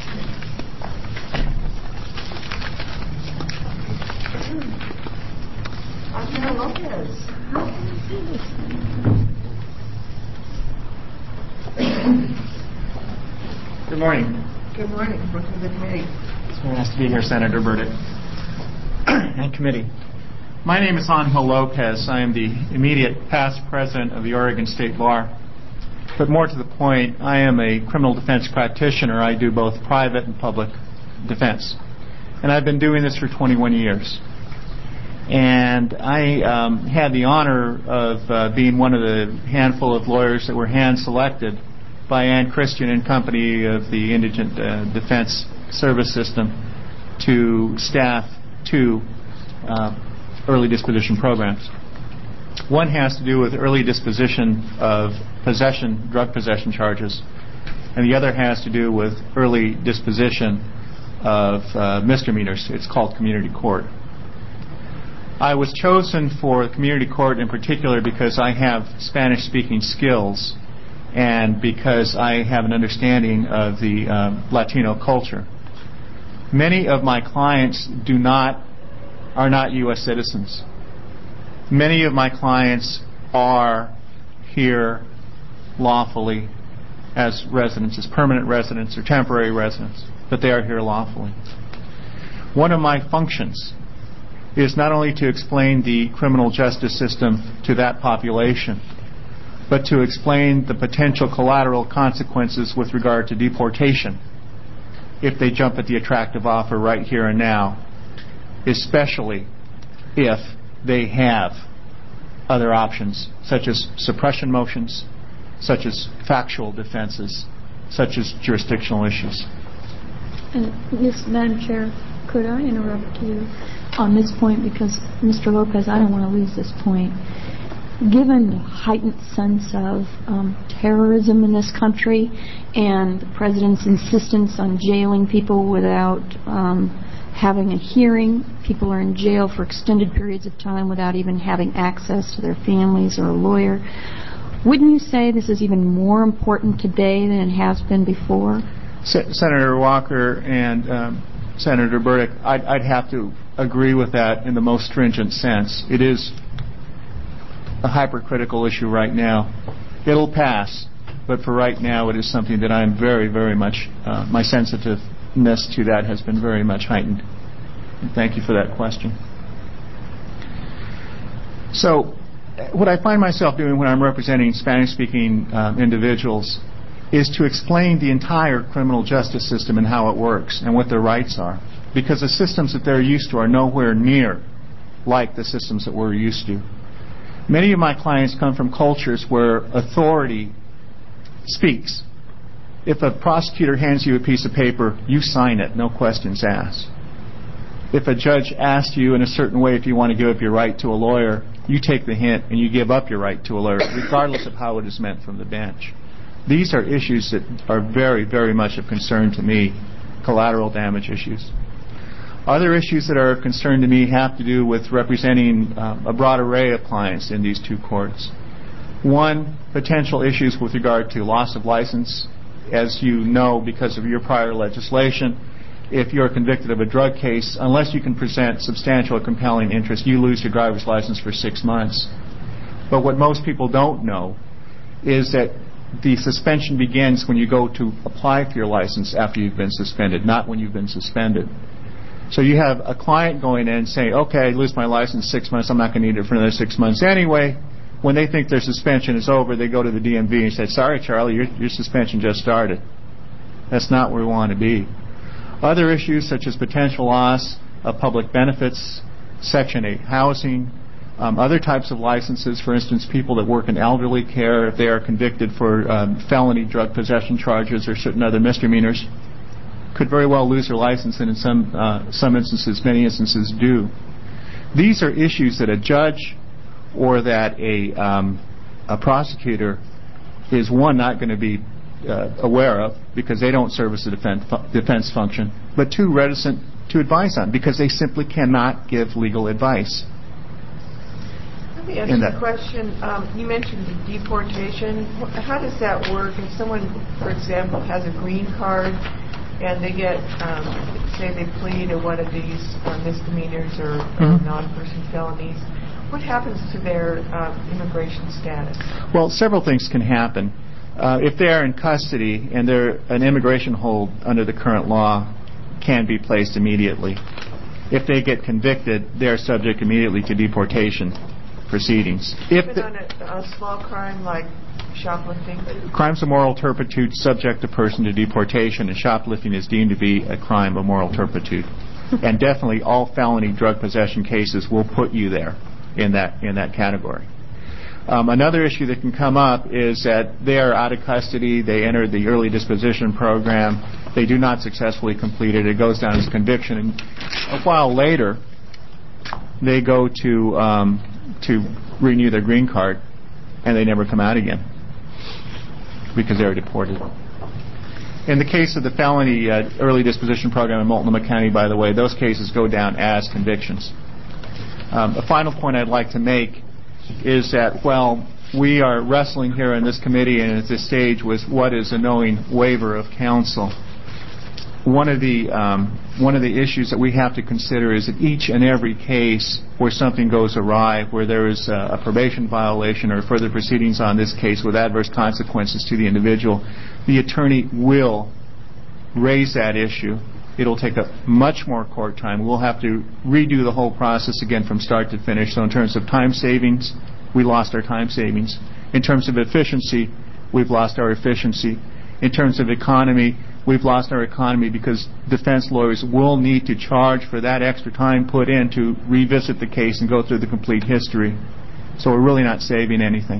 Angela Lopez. How can I see this? Good morning. Good morning. Welcome to the committee. It's very nice to be here, Senator Burdick and committee. My name is Angel Lopez. I am the immediate past president of the Oregon State Bar. But more to the point, I am a criminal defense practitioner. I do both private and public defense. And I've been doing this for 21 years. And I had the honor of being one of the handful of lawyers that were hand-selected by Ann Christian and Company of the Indigent Defense Service System to staff 2 early disposition programs. One has to do with early disposition of drug possession charges, and the other has to do with early disposition of misdemeanors. It's called community court. I was chosen for community court in particular because I have Spanish-speaking skills and because I have an understanding of the Latino culture. Many of my clients are not U.S. citizens. Many of my clients are here lawfully as residents, as permanent residents or temporary residents, but they are here lawfully. One of my functions is not only to explain the criminal justice system to that population, but to explain the potential collateral consequences with regard to deportation if they jump at the attractive offer right here and now, especially if they have other options, such as suppression motions, such as factual defenses, such as jurisdictional issues. Yes, Madam Chair, could I interrupt you on this point? Because, Mr. Lopez, I don't want to lose this point. Given the heightened sense of terrorism in this country and the President's insistence on jailing people without having a hearing, people are in jail for extended periods of time without even having access to their families or a lawyer, wouldn't you say this is even more important today than it has been before? Senator Walker and Senator Burdick, I'd have to agree with that in the most stringent sense. It is a hypercritical issue right now. It'll pass, but for right now it is something that I'm very, very much, my sensitiveness to that has been very much heightened. And thank you for that question. So, what I find myself doing when I'm representing Spanish-speaking individuals is to explain the entire criminal justice system and how it works and what their rights are. Because the systems that they're used to are nowhere near like the systems that we're used to. Many of my clients come from cultures where authority speaks. If a prosecutor hands you a piece of paper, you sign it, no questions asked. If a judge asks you in a certain way if you want to give up your right to a lawyer, you take the hint and you give up your right to a lawyer, regardless of how it is meant from the bench. These are issues that are very, very much of concern to me, collateral damage issues. Other issues that are of concern to me have to do with representing a broad array of clients in these 2 courts. One, potential issues with regard to loss of license. As you know, because of your prior legislation, if you're convicted of a drug case, unless you can present substantial or compelling interest, you lose your driver's license for 6 months. But what most people don't know is that the suspension begins when you go to apply for your license after you've been suspended, not when you've been suspended. So you have a client going in and saying, okay, I lose my license 6 months, I'm not going to need it for another 6 months anyway. When they think their suspension is over, they go to the DMV and say, sorry, Charlie, your suspension just started. That's not where we want to be. Other issues such as potential loss of public benefits, Section 8 housing, other types of licenses, for instance, people that work in elderly care, if they are convicted for felony drug possession charges or certain other misdemeanors, could very well lose their license, and in some instances, many instances do. These are issues that a judge or that a prosecutor is, one, not going to be aware of because they don't service a defense function, but two, reticent to advise on because they simply cannot give legal advice. Let me ask you a question. You mentioned deportation. How does that work? If someone, for example, has a green card and they get, say they plead to one of these misdemeanors or non-person felonies, what happens to their immigration status? Well, several things can happen. If they are in custody and an immigration hold under the current law can be placed immediately. If they get convicted, they are subject immediately to deportation proceedings. Even on a small crime like shoplifting? Crimes of moral turpitude subject a person to deportation, and shoplifting is deemed to be a crime of moral turpitude. And definitely all felony drug possession cases will put you there in that category. Another issue that can come up is that they are out of custody, they enter the early disposition program, they do not successfully complete it, it goes down as conviction, and a while later they go to renew their green card and they never come out again because they were deported. In the case of the felony early disposition program in Multnomah County, by the way, those cases go down as convictions. A final point I'd like to make is that while we are wrestling here in this committee and at this stage with what is a knowing waiver of counsel, one of the issues that we have to consider is that each and every case where something goes awry, where there is a probation violation or further proceedings on this case with adverse consequences to the individual, the attorney will raise that issue. It'll take up much more court time. We'll have to redo the whole process again from start to finish. So in terms of time savings, we lost our time savings. In terms of efficiency, we've lost our efficiency. In terms of economy, we've lost our economy because defense lawyers will need to charge for that extra time put in to revisit the case and go through the complete history. So we're really not saving anything.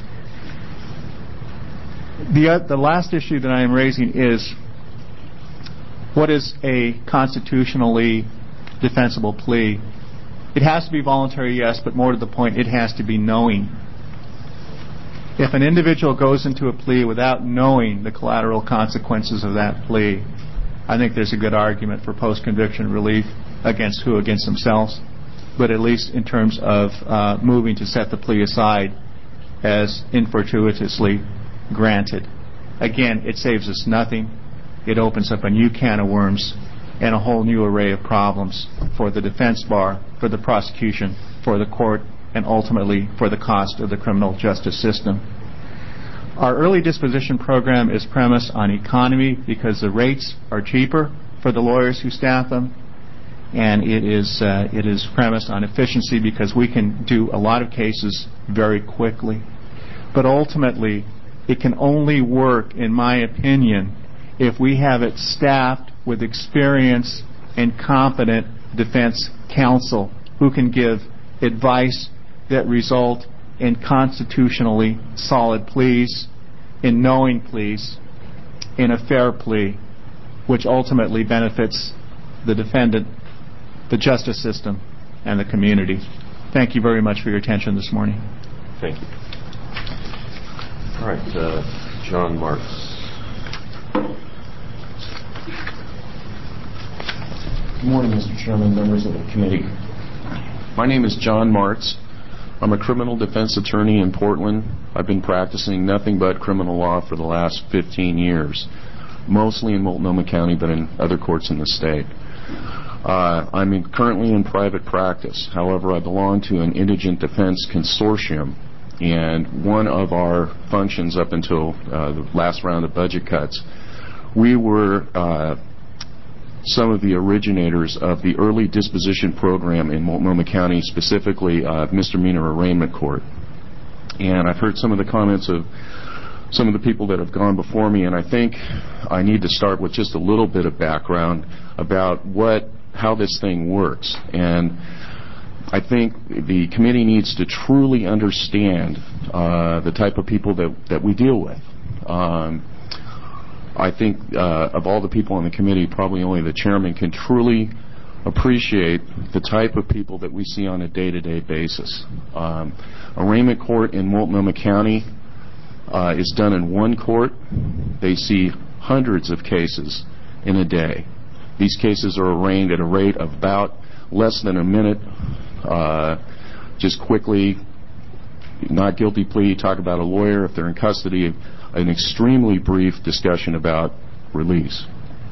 The last issue that I am raising is, what is a constitutionally defensible plea? It has to be voluntary, yes, but more to the point, it has to be knowing. If an individual goes into a plea without knowing the collateral consequences of that plea, I think there's a good argument for post-conviction relief against who? Against themselves. But at least in terms of moving to set the plea aside as infortuitously granted. Again, it saves us nothing. It opens up a new can of worms and a whole new array of problems for the defense bar, for the prosecution, for the court, and ultimately for the cost of the criminal justice system. Our early disposition program is premised on economy because the rates are cheaper for the lawyers who staff them, and it is premised on efficiency because we can do a lot of cases very quickly. But ultimately, it can only work, in my opinion, if we have it staffed with experience and competent defense counsel who can give advice that result in constitutionally solid pleas, in knowing pleas, in a fair plea, which ultimately benefits the defendant, the justice system, and the community. Thank you very much for your attention this morning. Thank you. All right, John Marks. Good morning, Mr. Chairman, members of the committee. My name is John Martz. I'm a criminal defense attorney in Portland. I've been practicing nothing but criminal law for the last 15 years, mostly in Multnomah County, but in other courts in the state. I'm currently in private practice. However, I belong to an indigent defense consortium, and one of our functions up until the last round of budget cuts, we were some of the originators of the early disposition program in Multnomah County, specifically misdemeanor arraignment court. And I've heard some of the comments of some of the people that have gone before me, and I think I need to start with just a little bit of background about how this thing works. And I think the committee needs to truly understand the type of people that we deal with. I think of all the people on the committee, probably only the chairman can truly appreciate the type of people that we see on a day-to-day basis. Arraignment court in Multnomah County is done in one court. They see hundreds of cases in a day. These cases are arraigned at a rate of about less than a minute. Just quickly, not guilty plea, talk about a lawyer. If they're in custody, an extremely brief discussion about release.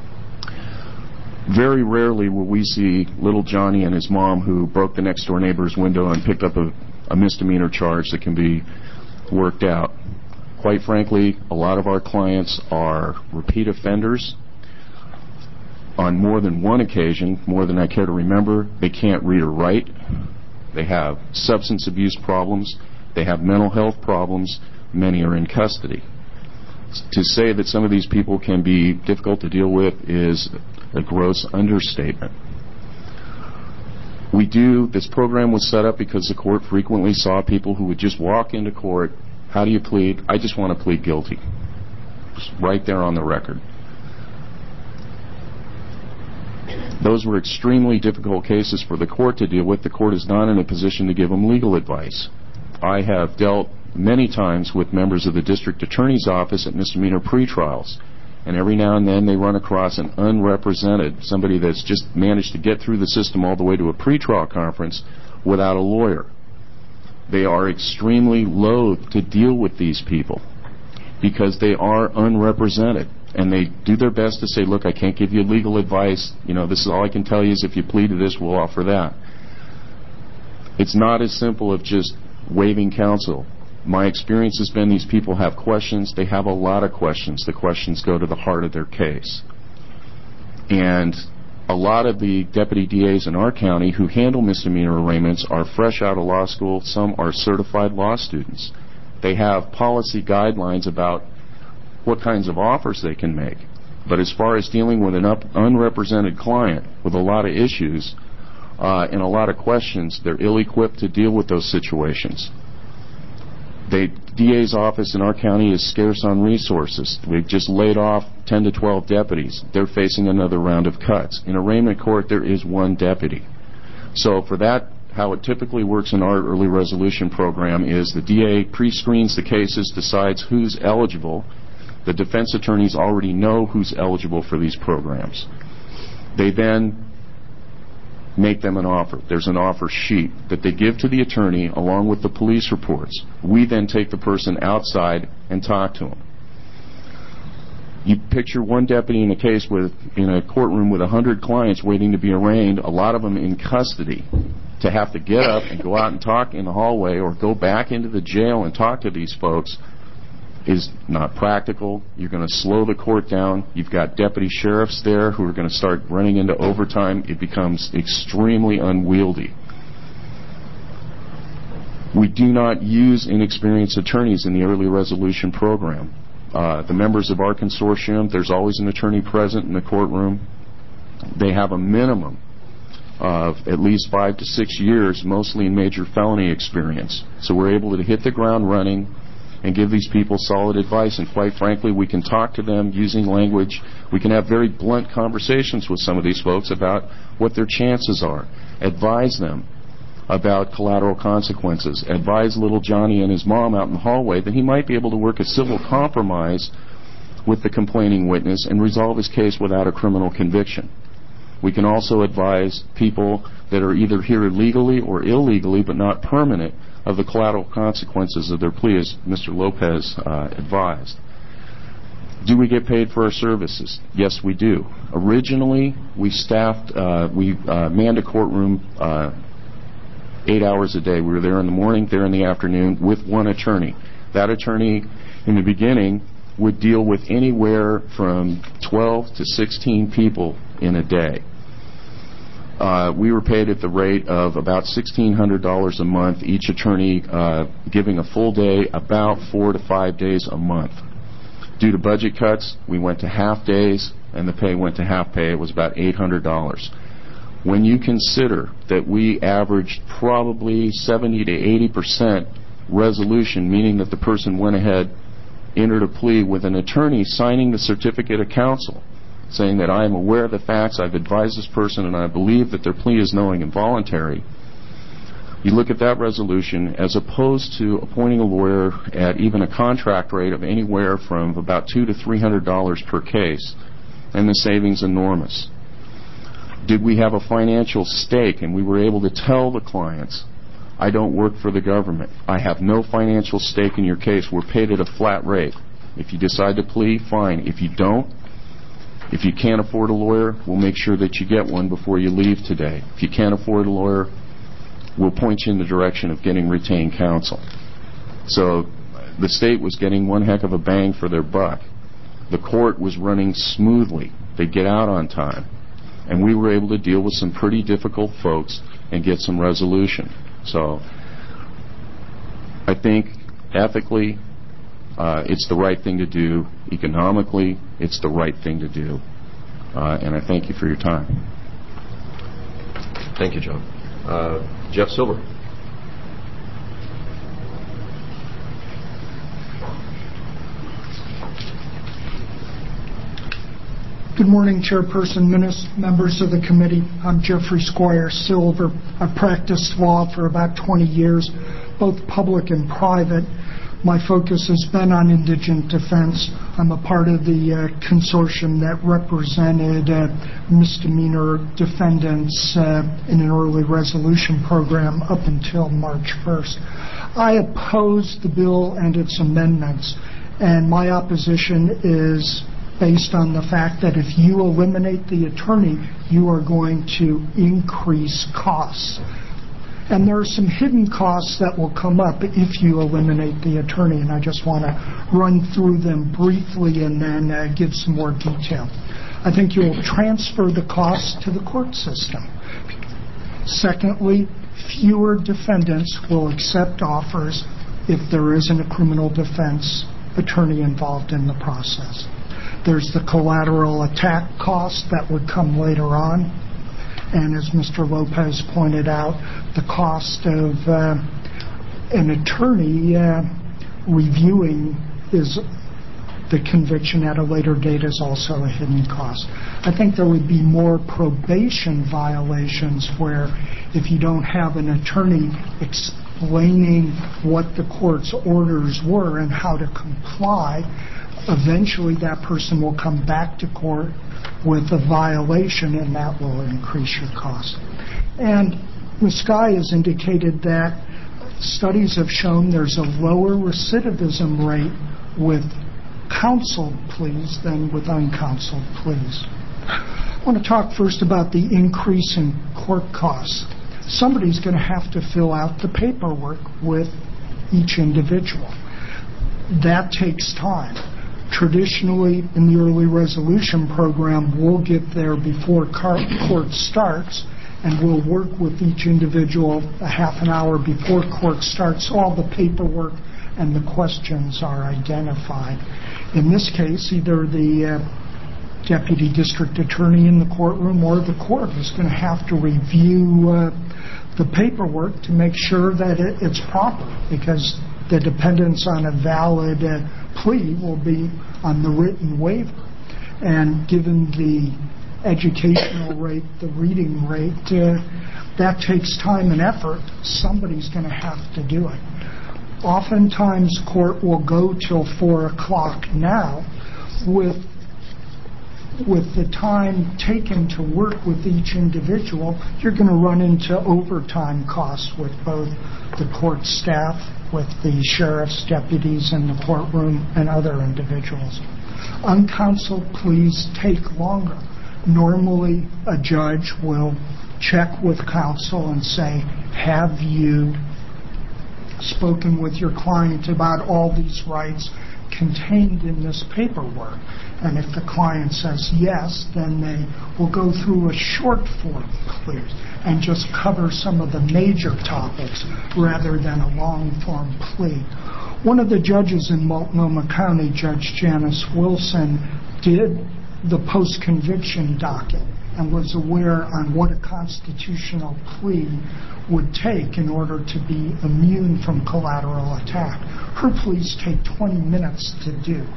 Very rarely will we see little Johnny and his mom who broke the next door neighbor's window and picked up a misdemeanor charge that can be worked out. Quite frankly, a lot of our clients are repeat offenders. On more than one occasion, more than I care to remember, they can't read or write. They have substance abuse problems. They have mental health problems. Many are in custody. To say that some of these people can be difficult to deal with is a gross understatement. This program was set up because the court frequently saw people who would just walk into court. How do you plead? I just want to plead guilty. Just right there on the record. Those were extremely difficult cases for the court to deal with. The court is not in a position to give them legal advice. I have dealt many times with members of the district attorney's office at misdemeanor pretrials, and every now and then they run across an unrepresented, somebody that's just managed to get through the system all the way to a pretrial conference without a lawyer. They are extremely loath to deal with these people because they are unrepresented, and they do their best to say, look, I can't give you legal advice. This is all I can tell you is if you plead to this, we'll offer that. It's not as simple as just waiving counsel. My experience has been these people have questions. They have a lot of questions. The questions go to the heart of their case. And a lot of the deputy DAs in our county who handle misdemeanor arraignments are fresh out of law school. Some are certified law students. They have policy guidelines about what kinds of offers they can make. But as far as dealing with an unrepresented client with a lot of issues and a lot of questions, they're ill-equipped to deal with those situations. The DA's office in our county is scarce on resources. We've just laid off 10 to 12 deputies. They're facing another round of cuts. In arraignment court, there is one deputy. So for that, how it typically works in our early resolution program is the DA pre-screens the cases, decides who's eligible. The defense attorneys already know who's eligible for these programs. They then make them an offer. There's an offer sheet that they give to the attorney along with the police reports. We then take the person outside and talk to them. You picture one deputy in a courtroom with 100 clients waiting to be arraigned, a lot of them in custody, to have to get up and go out and talk in the hallway or go back into the jail and talk to these folks is not practical. You're going to slow the court down. You've got deputy sheriffs there who are going to start running into overtime. It becomes extremely unwieldy. We do not use inexperienced attorneys in the early resolution program. The members of our consortium, there's always an attorney present in the courtroom. They have a minimum of at least 5 to 6 years, mostly in major felony experience. So we're able to hit the ground running and give these people solid advice. And quite frankly, we can talk to them using language. We can have very blunt conversations with some of these folks about what their chances are. Advise them about collateral consequences. Advise little Johnny and his mom out in the hallway that he might be able to work a civil compromise with the complaining witness and resolve his case without a criminal conviction. We can also advise people that are either here legally or illegally but not permanent of the collateral consequences of their plea, as Mr. Lopez advised. Do we get paid for our services? Yes, we do. Originally, we manned a courtroom 8 hours a day. We were there in the morning, there in the afternoon, with one attorney. That attorney, in the beginning, would deal with anywhere from 12 to 16 people in a day. We were paid at the rate of about $1,600 a month, each attorney giving a full day about 4 to 5 days a month. Due to budget cuts, we went to half days, and the pay went to half pay. It was about $800. When you consider that we averaged probably 70 to 80% resolution, meaning that the person went ahead, entered a plea with an attorney signing the certificate of counsel, saying that I am aware of the facts, I've advised this person, and I believe that their plea is knowing and voluntary. You look at that resolution as opposed to appointing a lawyer at even a contract rate of anywhere from about $200 to $300 per case, and the savings enormous. Did we have a financial stake, and we were able to tell the clients, I don't work for the government. I have no financial stake in your case. We're paid at a flat rate. If you decide to plea, fine. If you don't, if you can't afford a lawyer, we'll make sure that you get one before you leave today. If you can't afford a lawyer, we'll point you in the direction of getting retained counsel. So the state was getting one heck of a bang for their buck. The court was running smoothly. They'd get out on time. And we were able to deal with some pretty difficult folks and get some resolution. So I think ethically, it's the right thing to do. Economically, it's the right thing to do. And I thank you for your time. Thank you, John. Jeff Silver. Good morning, Chairperson, members of the committee. I'm Jeffrey Squire Silver. I've practiced law for about 20 years, both public and private. My focus has been on indigent defense. I'm a part of the consortium that represented misdemeanor defendants in an early resolution program up until March 1st. I oppose the bill and its amendments, and my opposition is based on the fact that if you eliminate the attorney, you are going to increase costs. And there are some hidden costs that will come up if you eliminate the attorney, and I just want to run through them briefly and then give some more detail. I think you will transfer the costs to the court system. Secondly, fewer defendants will accept offers if there isn't a criminal defense attorney involved in the process. There's the collateral attack cost that would come later on. And as Mr. Lopez pointed out, the cost of an attorney reviewing the conviction at a later date is also a hidden cost. I think there would be more probation violations where if you don't have an attorney explaining what the court's orders were and how to comply, eventually that person will come back to court with a violation, and that will increase your cost. And Ms. Guy has indicated that studies have shown there's a lower recidivism rate with counseled pleas than with uncounseled pleas. I want to talk first about the increase in court costs. Somebody's going to have to fill out the paperwork with each individual. That takes time. Traditionally, in the early resolution program, we'll get there before court starts, and we'll work with each individual a half an hour before court starts, so all the paperwork and the questions are identified. In this case, either the deputy district attorney in the courtroom or the court is going to have to review the paperwork to make sure that it's proper, because the dependence on a valid plea will be on the written waiver. And given the educational rate, the reading rate, that takes time and effort. Somebody's going to have to do it. Oftentimes, court will go till 4 o'clock now. With the time taken to work with each individual, you're going to run into overtime costs with both the court staff, with the sheriff's deputies in the courtroom, and other individuals. Uncounseled pleas take longer. Normally, a judge will check with counsel and say, have you spoken with your client about all these rights contained in this paperwork? And if the client says yes, then they will go through a short form plea and just cover some of the major topics rather than a long form plea. One of the judges in Multnomah County, Judge Janice Wilson, did the post-conviction docket and was aware on what a constitutional plea would take in order to be immune from collateral attack. Her pleas take 20 minutes to do.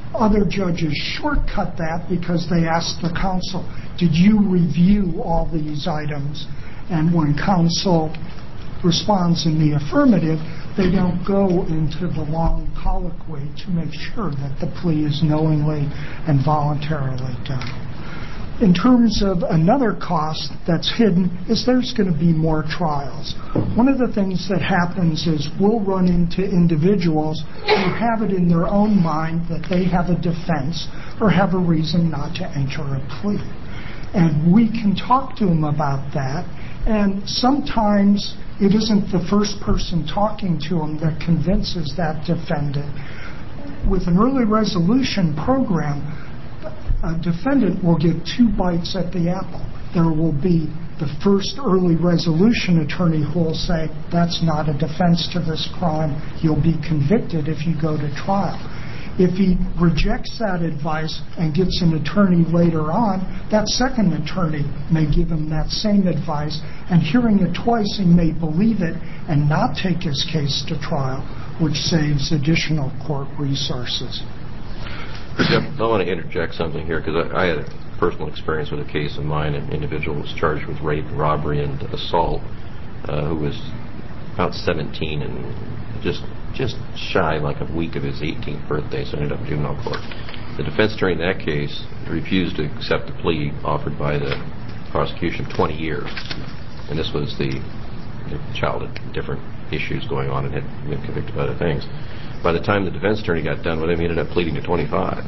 Other judges shortcut that because they ask the counsel, did you review all these items? And when counsel responds in the affirmative, they don't go into the long colloquy to make sure that the plea is knowingly and voluntarily done. In terms of another cost that's hidden is there's going to be more trials. One of the things that happens is we'll run into individuals who have it in their own mind that they have a defense or have a reason not to enter a plea. And we can talk to them about that, and sometimes it isn't the first person talking to them that convinces that defendant. With an early resolution program, a defendant will get 2 bites at the apple. There will be the first early resolution attorney who will say, that's not a defense to this crime, you'll be convicted if you go to trial. If he rejects that advice and gets an attorney later on, that second attorney may give him that same advice, and hearing it twice, he may believe it and not take his case to trial, which saves additional court resources. Jeff, I want to interject something here because I had a personal experience with a case of mine. An individual was charged with rape, robbery, and assault who was about 17 and just shy like a week of his 18th birthday, so ended up in juvenile court. The defense attorney in that case refused to accept the plea offered by the prosecution, 20 years. And this was the child had different issues going on and had been convicted of other things. By the time the defense attorney got done with him, he ended up pleading to 25.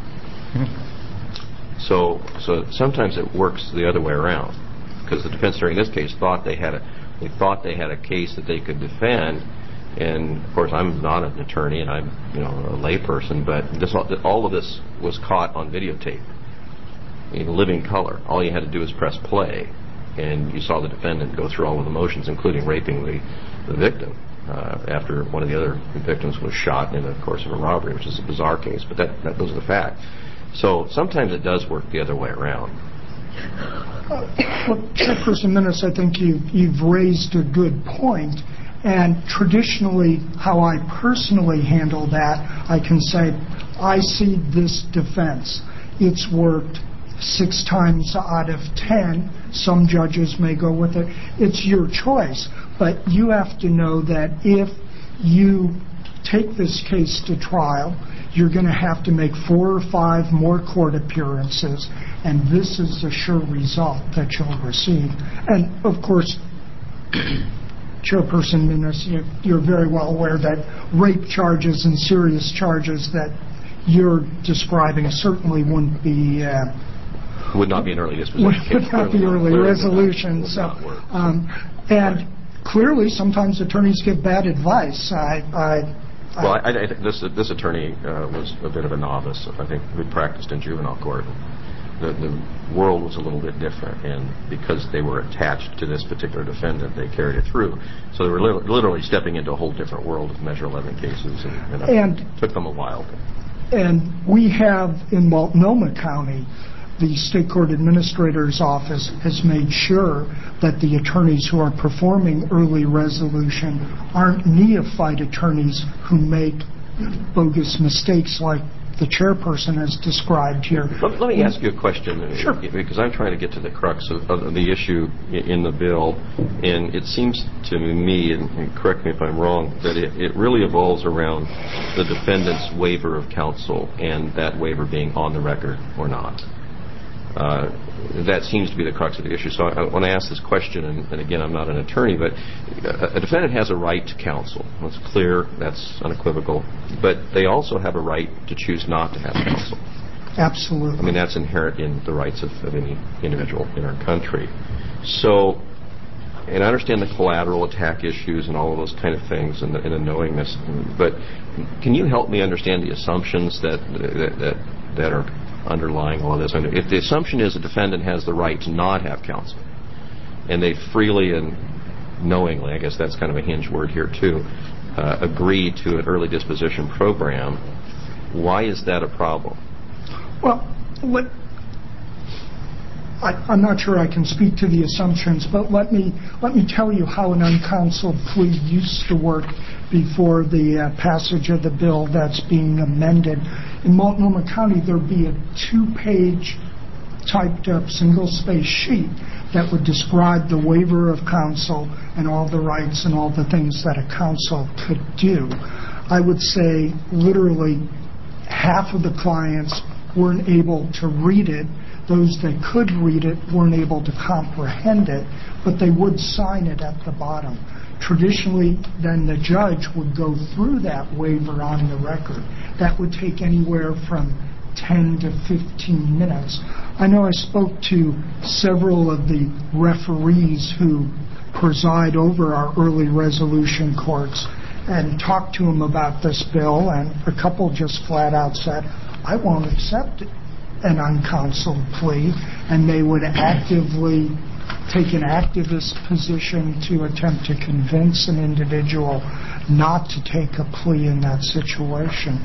So sometimes it works the other way around, because the defense attorney in this case thought they had a case that they could defend. And of course, I'm not an attorney, and I'm a layperson, but all of this was caught on videotape in living color. All you had to do was press play, and you saw the defendant go through all of the motions, including raping the victim. After one of the other victims was shot in the course of a robbery, which is a bizarre case, but that goes to the fact. So sometimes it does work the other way around. Well, Chairperson Minnis, I think you've raised a good point. And traditionally, how I personally handle that, I can say, I see this defense. It's worked 6 times out of 10. Some judges may go with it. It's your choice. But you have to know that if you take this case to trial, you're going to have to make 4 or 5 more court appearances, and this is a sure result that you'll receive. And, of course, Chairperson Minnis, you're very well aware that rape charges and serious charges that you're describing certainly wouldn't be... would not be an early disposition. Would not be early resolution. And clearly, sometimes attorneys give bad advice. I think this attorney was a bit of a novice. I think who practiced in juvenile court. The world was a little bit different, and because they were attached to this particular defendant, they carried it through. So they were literally stepping into a whole different world with Measure 11 cases, and it took them a while. And we have in Multnomah County, the State Court Administrator's Office has made sure that the attorneys who are performing early resolution aren't neophyte attorneys who make bogus mistakes like the chairperson has described here. Let me ask you a question, sure, because I'm trying to get to the crux of the issue in the bill, and it seems to me, and correct me if I'm wrong, that it really evolves around the defendant's waiver of counsel and that waiver being on the record or not. That seems to be the crux of the issue. So I want to ask this question, and again, I'm not an attorney, but a defendant has a right to counsel. That's clear, that's unequivocal. But they also have a right to choose not to have counsel. Absolutely. I mean, that's inherent in the rights of any individual in our country. So, and I understand the collateral attack issues and all of those kind of things and the knowingness, but can you help me understand the assumptions that are underlying all of this? And if the assumption is a defendant has the right to not have counsel, and they freely and knowingly, I guess that's kind of a hinge word here too, agree to an early disposition program, why is that a problem? Well, I'm not sure I can speak to the assumptions, but let me tell you how an uncounseled plea used to work before the passage of the bill that's being amended. In Multnomah County, there'd be a 2-page typed up single-space sheet that would describe the waiver of counsel and all the rights and all the things that a counsel could do. I would say literally half of the clients weren't able to read it. Those that could read it weren't able to comprehend it, but they would sign it at the bottom. Traditionally, then the judge would go through that waiver on the record. That would take anywhere from 10 to 15 minutes. I know I spoke to several of the referees who preside over our early resolution courts and talked to them about this bill, and a couple just flat out said, I won't accept an uncounseled plea, and they would actively take an activist position to attempt to convince an individual not to take a plea in that situation.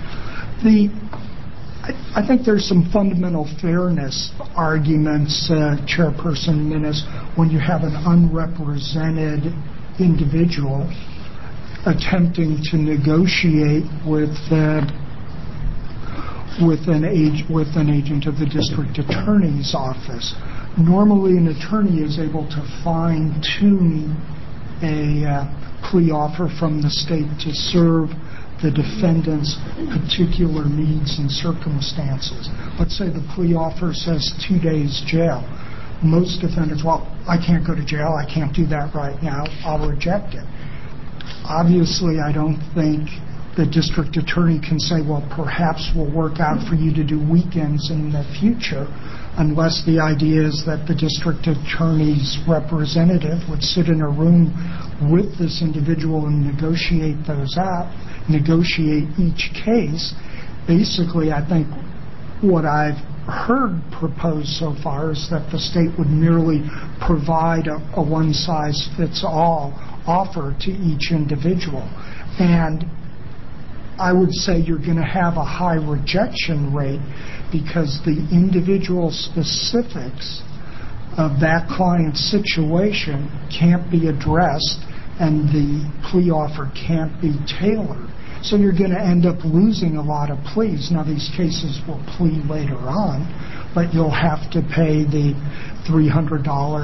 I think there's some fundamental fairness arguments, Chairperson Minnis, when you have an unrepresented individual attempting to negotiate with an agent of the district attorney's office. Normally, an attorney is able to fine-tune a plea offer from the state to serve the defendant's particular needs and circumstances. Let's say the plea offer says 2 days jail. Most defendants, well, I can't go to jail, I can't do that right now, I'll reject it. Obviously, I don't think the district attorney can say, well, perhaps we'll work out for you to do weekends in the future, unless the idea is that the district attorney's representative would sit in a room with this individual and negotiate those out, negotiate each case. Basically, I think what I've heard proposed so far is that the state would merely provide a one-size-fits-all offer to each individual. And I would say you're going to have a high rejection rate because the individual specifics of that client's situation can't be addressed and the plea offer can't be tailored. So you're going to end up losing a lot of pleas. Now, these cases will plea later on, but you'll have to pay the $300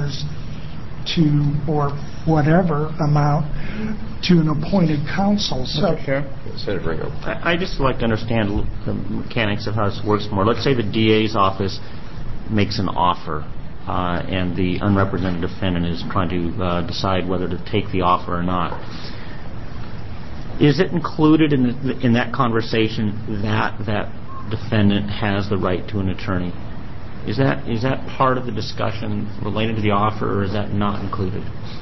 to or whatever amount to an appointed counsel. So, Senator Ringo. I just like to understand the mechanics of how this works more. Let's say the DA's office makes an offer and the unrepresented defendant is trying to decide whether to take the offer or not. Is it included in that conversation that defendant has the right to an attorney? Is that part of the discussion related to the offer, or is that not included?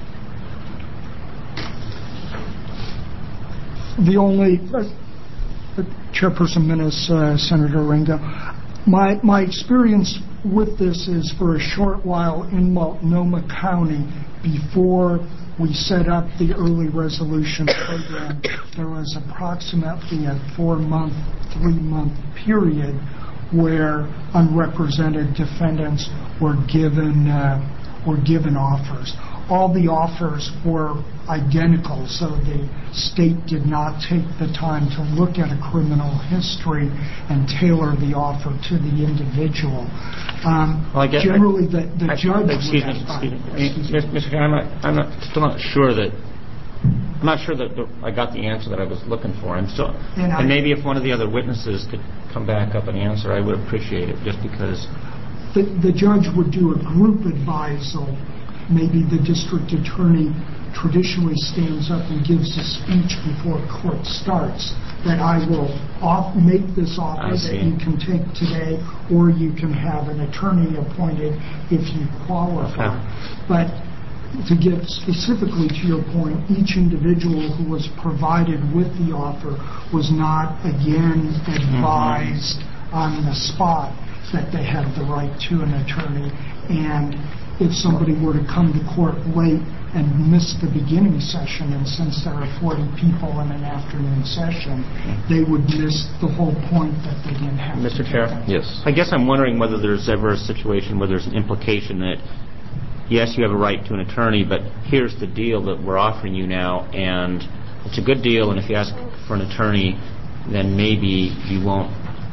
The only Chairperson Minnis, Senator Ringo, my experience with this is for a short while in Multnomah County before we set up the early resolution program. There was approximately a 4-month, 3-month period where unrepresented defendants were given offers. All the offers were identical, so the state did not take the time to look at a criminal history and tailor the offer to the individual. Generally, the judge. Excuse me, Mr. Chairman, I'm still not sure that. I'm not sure that I got the answer that I was looking for. And maybe if one of the other witnesses could come back up and answer, I would appreciate it, just because. The judge would do a group advisal. Maybe the district attorney traditionally stands up and gives a speech before court starts that I will make this offer that you can take today, or you can have an attorney appointed if you qualify. Okay. But to get specifically to your point, each individual who was provided with the offer was not again advised on the spot that they had the right to an attorney. And if somebody were to come to court late and miss the beginning session, and since there are 40 people in an afternoon session, they would miss the whole point that they didn't have. Mr. Chair? Yes. I guess I'm wondering whether there's ever a situation where there's an implication that, yes, you have a right to an attorney, but here's the deal that we're offering you now, and it's a good deal, and if you ask for an attorney, then maybe you won't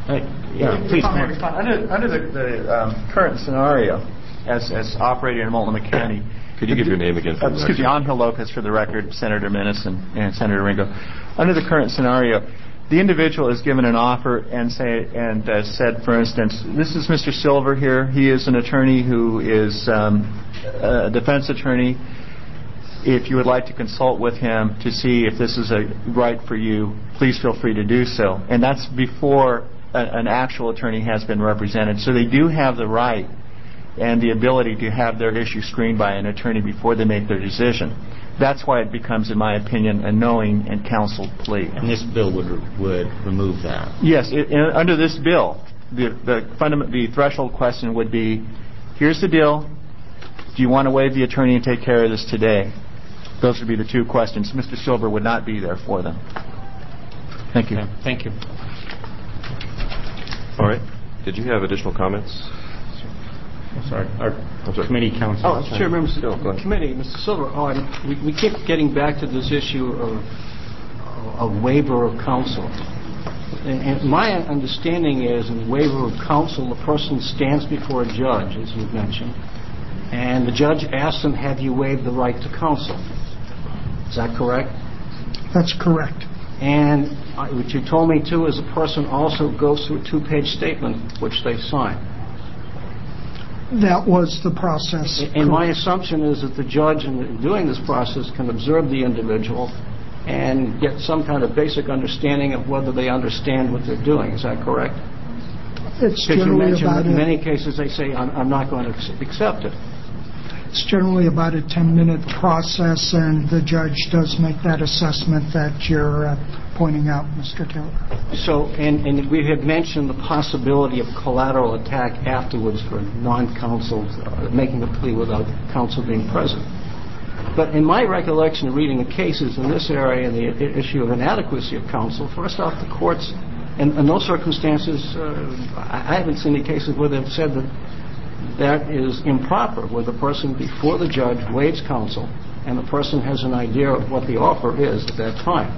Please, If I may Mayor. respond. Under the current scenario, as operating in Multnomah County. Could you give your name again? For the Excuse me, Angel Lopez for the record, Senator Minnis and Senator Ringo. Under the current scenario, the individual is given an offer and said, for instance, this is Mr. Silver here. He is an attorney who is a defense attorney. If you would like to consult with him to see if this is right for you, please feel free to do so. And that's before an actual attorney has been represented. So they do have the right and the ability to have their issue screened by an attorney before they make their decision. That's why it becomes, in my opinion, a knowing and counseled plea. And this bill would remove that. Yes, under this bill, the threshold question would be, here's the deal. Do you want to waive the attorney and take care of this today? Those would be the two questions. Mr. Silver would not be there for them. Thank you. Okay, thank you. All right. Did you have additional comments? Sorry. Our committee counsel. Oh, Chair, members of the committee, Mr. Silver, we keep getting back to this issue of waiver of counsel. And my understanding is, in waiver of counsel, the person stands before a judge, as you've mentioned, and the judge asks him, have you waived the right to counsel? Is that correct? That's correct. And what you told me, too, is a person also goes through a 2-page statement, which they sign. That was the process. And my assumption is that the judge, in doing this process, can observe the individual and get some kind of basic understanding of whether they understand what they're doing. Is that correct? It's Because you generally mentioned about that in many cases they say, I'm not going to accept it. It's generally about a 10-minute process, and the judge does make that assessment that you're pointing out, Mr. Taylor. So, and we had mentioned the possibility of collateral attack afterwards for non-counsel, making a plea without counsel being present. But in my recollection of reading the cases in this area, the issue of inadequacy of counsel, first off, the courts, in those circumstances, I haven't seen any cases where they've said that is improper, where the person before the judge waives counsel and the person has an idea of what the offer is at that time.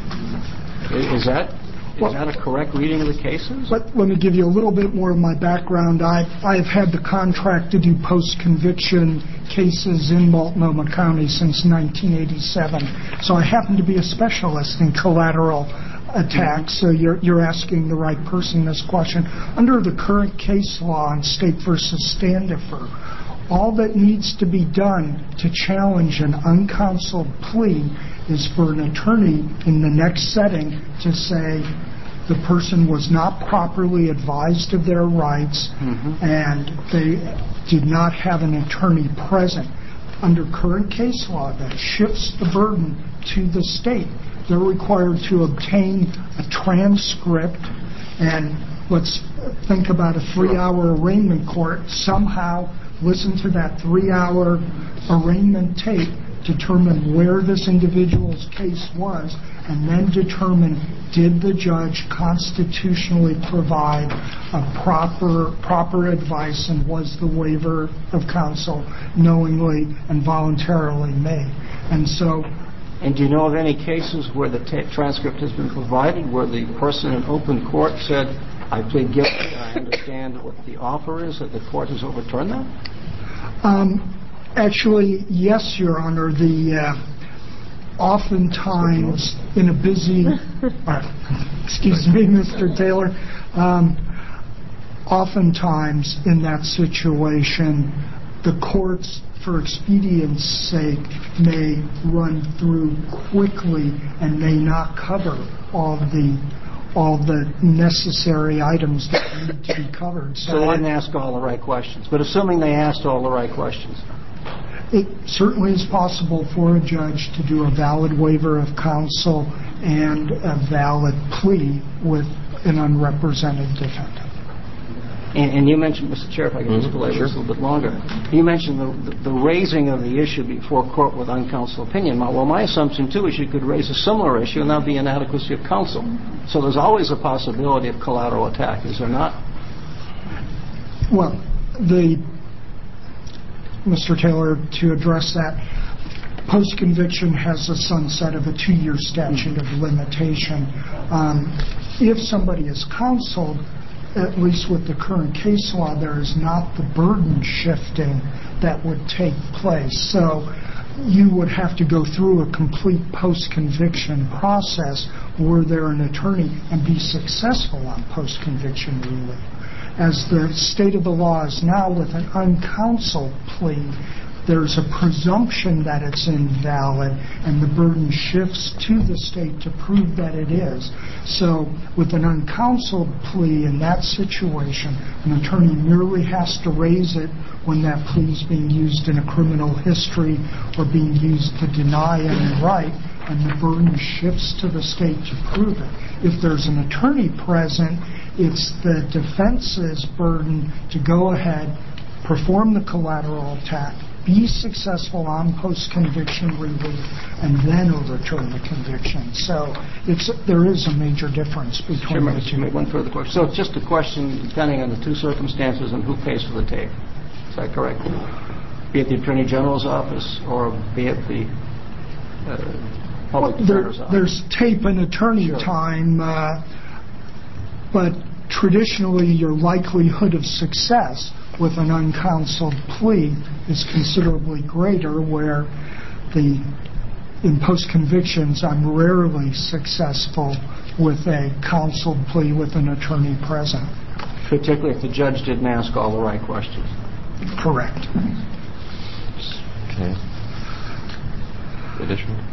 Is that a correct reading of the cases? Let me give you a little bit more of my background. I've had the contract to do post-conviction cases in Multnomah County since 1987. So I happen to be a specialist in collateral attacks. So you're asking the right person this question. Under the current case law on State versus Standifer, all that needs to be done to challenge an uncounseled plea is for an attorney in the next setting to say the person was not properly advised of their rights and they did not have an attorney present. Under current case law, that shifts the burden to the state. They're required to obtain a transcript, and let's think about a 3-hour arraignment court. Somehow listen to that 3-hour arraignment tape, determine where this individual's case was, and then determine, did the judge constitutionally provide a proper advice, and was the waiver of counsel knowingly and voluntarily made? And do you know of any cases where the transcript has been provided, where the person in open court said, I plead guilty, I understand what the offer is, that the court has overturned that? Actually, yes, Your Honor. Oftentimes in a busy, excuse me, Mr. Taylor, oftentimes in that situation, the courts, for expedience sake, may run through quickly and may not cover all the necessary items that need to be covered. So they didn't ask all the right questions. But assuming they asked all the right questions. It certainly is possible for a judge to do a valid waiver of counsel and a valid plea with an unrepresented defendant. And you mentioned, Mr. Chair, if I could just delay this a little bit longer, you mentioned the raising of the issue before court with uncounseled opinion. Well, my assumption, too, is you could raise a similar issue and that would be inadequacy of counsel. So there's always a possibility of collateral attack, is there not? Well, Mr. Taylor, to address that, post-conviction has a sunset of a 2-year statute of limitation. If somebody is counseled, at least with the current case law, there is not the burden shifting that would take place. So you would have to go through a complete post-conviction process were there an attorney and be successful on post-conviction relief. As the state of the law is now with an uncounseled plea, there's a presumption that it's invalid, and the burden shifts to the state to prove that it is. So with an uncounseled plea in that situation, an attorney merely has to raise it when that plea is being used in a criminal history or being used to deny any right, and the burden shifts to the state to prove it. If there's an attorney present, it's the defense's burden to go ahead, perform the collateral attack, be successful on post-conviction relief, and then overturn the conviction. So there is a major difference between the two. One further question. So it's just a question depending on the two circumstances and who pays for the tape. Is that correct? Be it the Attorney General's office or be it the public defender's office? There's tape and attorney time, but traditionally your likelihood of success with an uncounseled plea is considerably greater, where in post-convictions I'm rarely successful with a counseled plea with an attorney present. Particularly if the judge didn't ask all the right questions. Correct. Okay. Additional?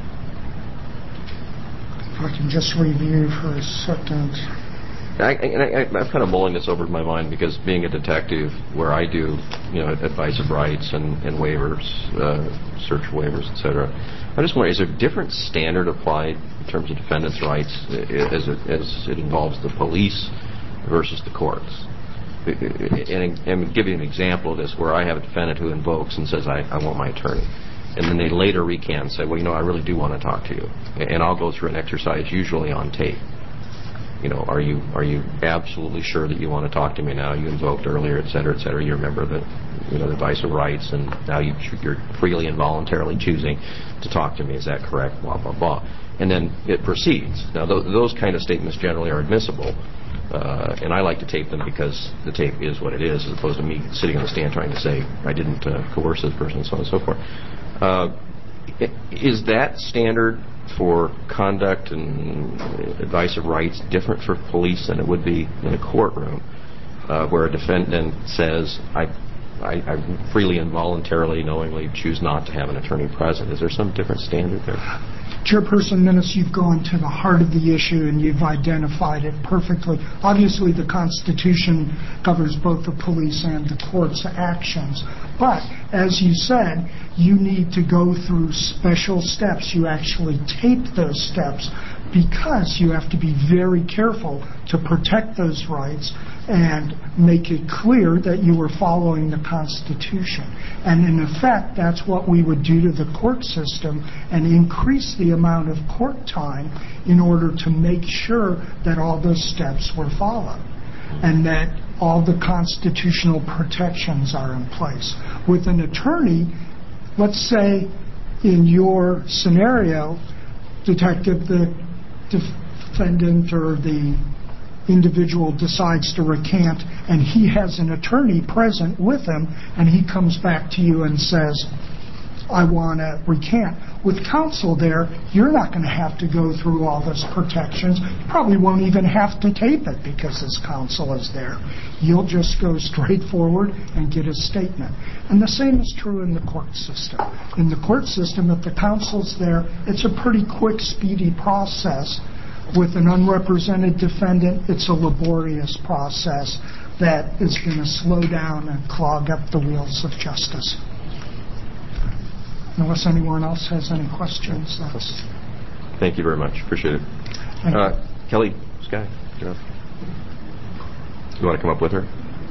If I can just review for a second. I'm kind of mulling this over in my mind because being a detective, where I do, advice of rights and waivers, search waivers, etc. I just wonder, is there a different standard applied in terms of defendants' rights as it involves the police versus the courts? And give you an example of this, where I have a defendant who invokes and says, I want my attorney. And then they later recant and say, well, I really do want to talk to you. And I'll go through an exercise, usually on tape. Are you absolutely sure that you want to talk to me now? You invoked earlier, et cetera, et cetera. You remember the advice of rights, and now you're freely and voluntarily choosing to talk to me. Is that correct? Blah, blah, blah. And then it proceeds. Now, those kind of statements generally are admissible, and I like to tape them because the tape is what it is, as opposed to me sitting on the stand trying to say I didn't coerce this person, and so on and so forth. Is that standard for conduct and advice of rights different for police than it would be in a courtroom, where a defendant says, I freely and voluntarily, knowingly choose not to have an attorney present? Is there some different standard there? Chairperson Minnis, you've gone to the heart of the issue and you've identified it perfectly. Obviously, the Constitution covers both the police and the court's actions. But, as you said, you need to go through special steps. You actually tape those steps because you have to be very careful to protect those rights and make it clear that you were following the Constitution. And in effect, that's what we would do to the court system and increase the amount of court time in order to make sure that all those steps were followed and that all the constitutional protections are in place. With an attorney, let's say in your scenario, detective, the defendant or the individual decides to recant and he has an attorney present with him and he comes back to you and says, I want to recant. With counsel there, you're not going to have to go through all those protections. You probably won't even have to tape it because his counsel is there. You'll just go straight forward and get a statement. And the same is true in the court system. In the court system, if the counsel's there, it's a pretty quick, speedy process. With an unrepresented defendant, it's a laborious process that is going to slow down and clog up the wheels of justice. Unless anyone else has any questions. Thank you very much. Appreciate it. Kelly, Sky, you're up. You want to come up with her?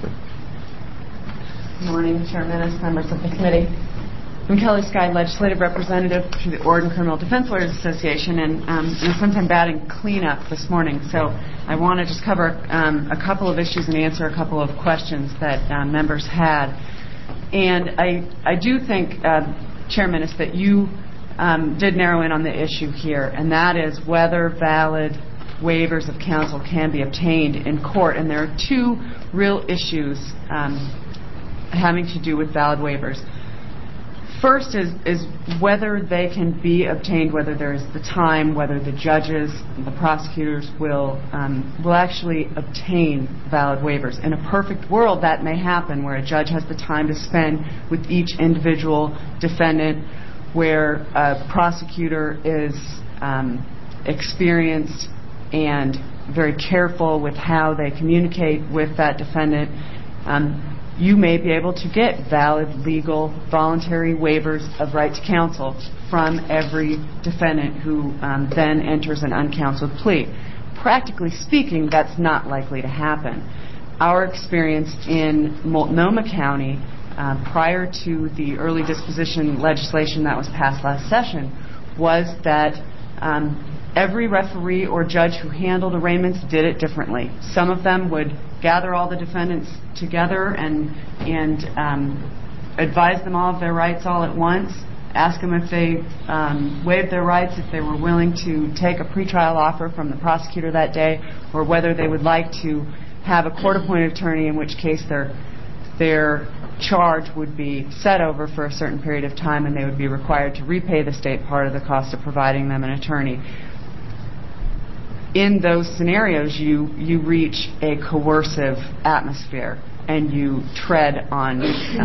Good morning, Chairman, members of the committee. I'm Kelly Sky, legislative representative to the Oregon Criminal Defense Lawyers Association, and since I'm batting cleanup this morning, so I want to just cover a couple of issues and answer a couple of questions that members had. And I do think, Chairman, that you did narrow in on the issue here, and that is whether valid waivers of counsel can be obtained in court, and there are two real issues having to do with valid waivers. First is whether they can be obtained, whether there is the time, whether the judges, the prosecutors will actually obtain valid waivers. In a perfect world, that may happen, where a judge has the time to spend with each individual defendant, where a prosecutor is experienced and very careful with how they communicate with that defendant. You may be able to get valid, legal, voluntary waivers of right to counsel from every defendant who then enters an uncounseled plea. Practically speaking, that's not likely to happen. Our experience in Multnomah County prior to the early disposition legislation that was passed last session was that every referee or judge who handled arraignments did it differently. Some of them would gather all the defendants together and advise them all of their rights all at once, ask them if they waived their rights, if they were willing to take a pretrial offer from the prosecutor that day, or whether they would like to have a court-appointed attorney, in which case their charge would be set over for a certain period of time and they would be required to repay the state part of the cost of providing them an attorney. In those scenarios, you reach a coercive atmosphere and you tread on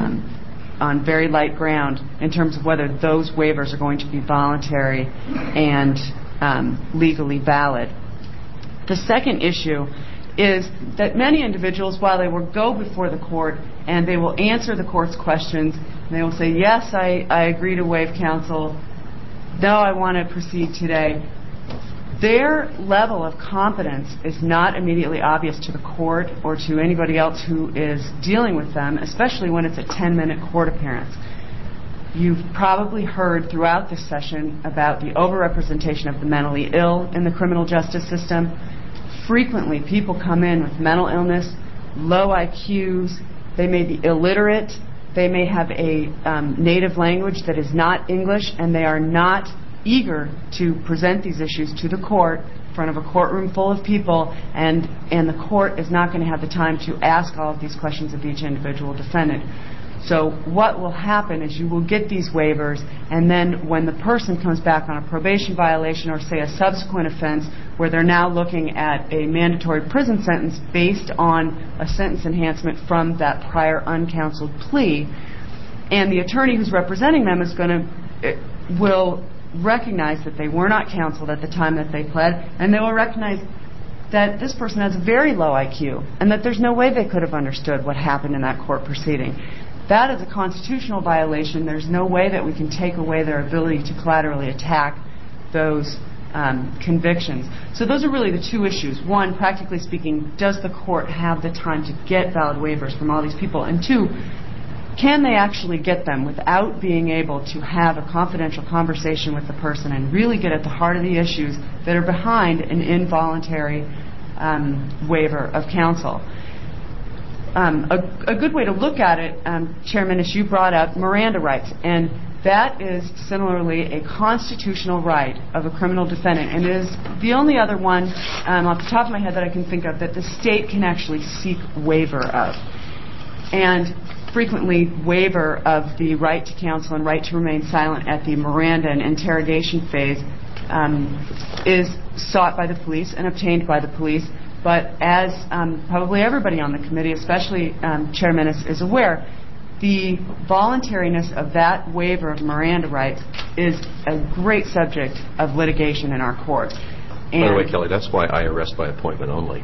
very light ground in terms of whether those waivers are going to be voluntary and legally valid. The second issue is that many individuals, while they will go before the court and they will answer the court's questions, they will say, yes, I agree to waive counsel, no, I want to proceed today. Their level of competence is not immediately obvious to the court or to anybody else who is dealing with them, especially when it's a 10-minute court appearance. You've probably heard throughout this session about the overrepresentation of the mentally ill in the criminal justice system. Frequently, people come in with mental illness, low IQs, they may be illiterate, they may have a native language that is not English, and they are not eager to present these issues to the court in front of a courtroom full of people, and the court is not going to have the time to ask all of these questions of each individual defendant. So what will happen is you will get these waivers, and then when the person comes back on a probation violation or, say, a subsequent offense where they're now looking at a mandatory prison sentence based on a sentence enhancement from that prior uncounseled plea, and the attorney who's representing them will recognize that they were not counseled at the time that they pled, and they will recognize that this person has a very low IQ and that there's no way they could have understood what happened in that court proceeding. That is a constitutional violation. There's no way that we can take away their ability to collaterally attack those convictions. So those are really the two issues. One, practically speaking, does the court have the time to get valid waivers from all these people? And two, can they actually get them without being able to have a confidential conversation with the person and really get at the heart of the issues that are behind an involuntary waiver of counsel? A good way to look at it, Chairman, as you brought up, Miranda rights. And that is similarly a constitutional right of a criminal defendant. And it is the only other one off the top of my head that I can think of that the state can actually seek waiver of. And frequently, waiver of the right to counsel and right to remain silent at the Miranda and interrogation phase is sought by the police and obtained by the police. But as probably everybody on the committee, especially Chairman, is aware, the voluntariness of that waiver of Miranda rights is a great subject of litigation in our courts. By the way, Kelly, that's why I arrest by appointment only.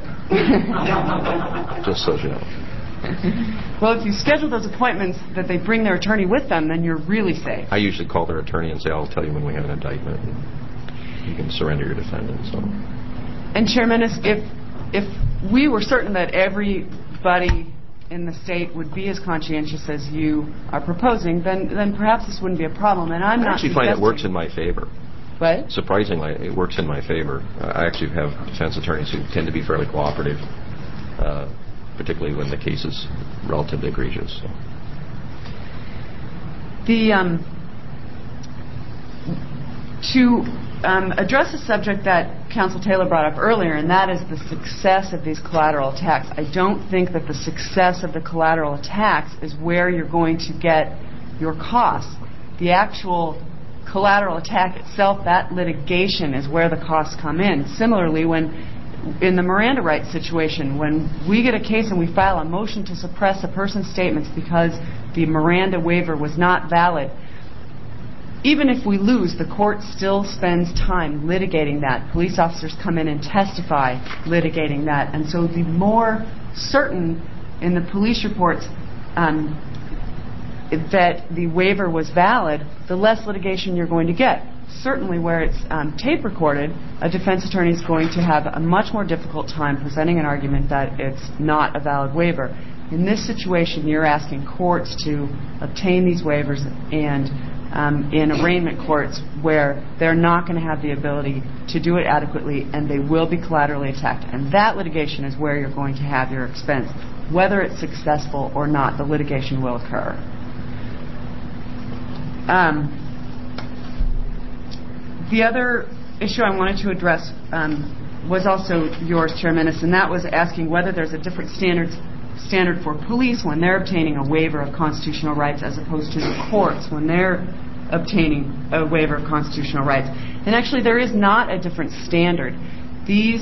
Just so you know. Well, if you schedule those appointments that they bring their attorney with them, then you're really safe. I usually call their attorney and say, I'll tell you when we have an indictment, and you can surrender your defendant. So. And Chairman, if we were certain that everybody in the state would be as conscientious as you are proposing, then perhaps this wouldn't be a problem. And I'm not. I actually find it works in my favor. What? Surprisingly, it works in my favor. I actually have defense attorneys who tend to be fairly cooperative, particularly when the case is relatively egregious. So. address a subject that Counsel Taylor brought up earlier, and that is the success of these collateral attacks. I don't think that the success of the collateral attacks is where you're going to get your costs. The actual collateral attack itself, that litigation, is where the costs come in. Similarly, when in the Miranda rights situation, when we get a case and we file a motion to suppress a person's statements because the Miranda waiver was not valid, even if we lose, the court still spends time litigating that. Police officers come in and testify litigating that. And so the more certain in the police reports that the waiver was valid, the less litigation you're going to get. Certainly where it's tape recorded, a defense attorney is going to have a much more difficult time presenting an argument that it's not a valid waiver. In this situation, you're asking courts to obtain these waivers, and in arraignment courts where they're not going to have the ability to do it adequately, and they will be collaterally attacked. And that litigation is where you're going to have your expense. Whether it's successful or not, the litigation will occur. The other issue I wanted to address was also yours, Chairman, and that was asking whether there's a different standard for police when they're obtaining a waiver of constitutional rights as opposed to the courts when they're obtaining a waiver of constitutional rights. And actually there is not a different standard. These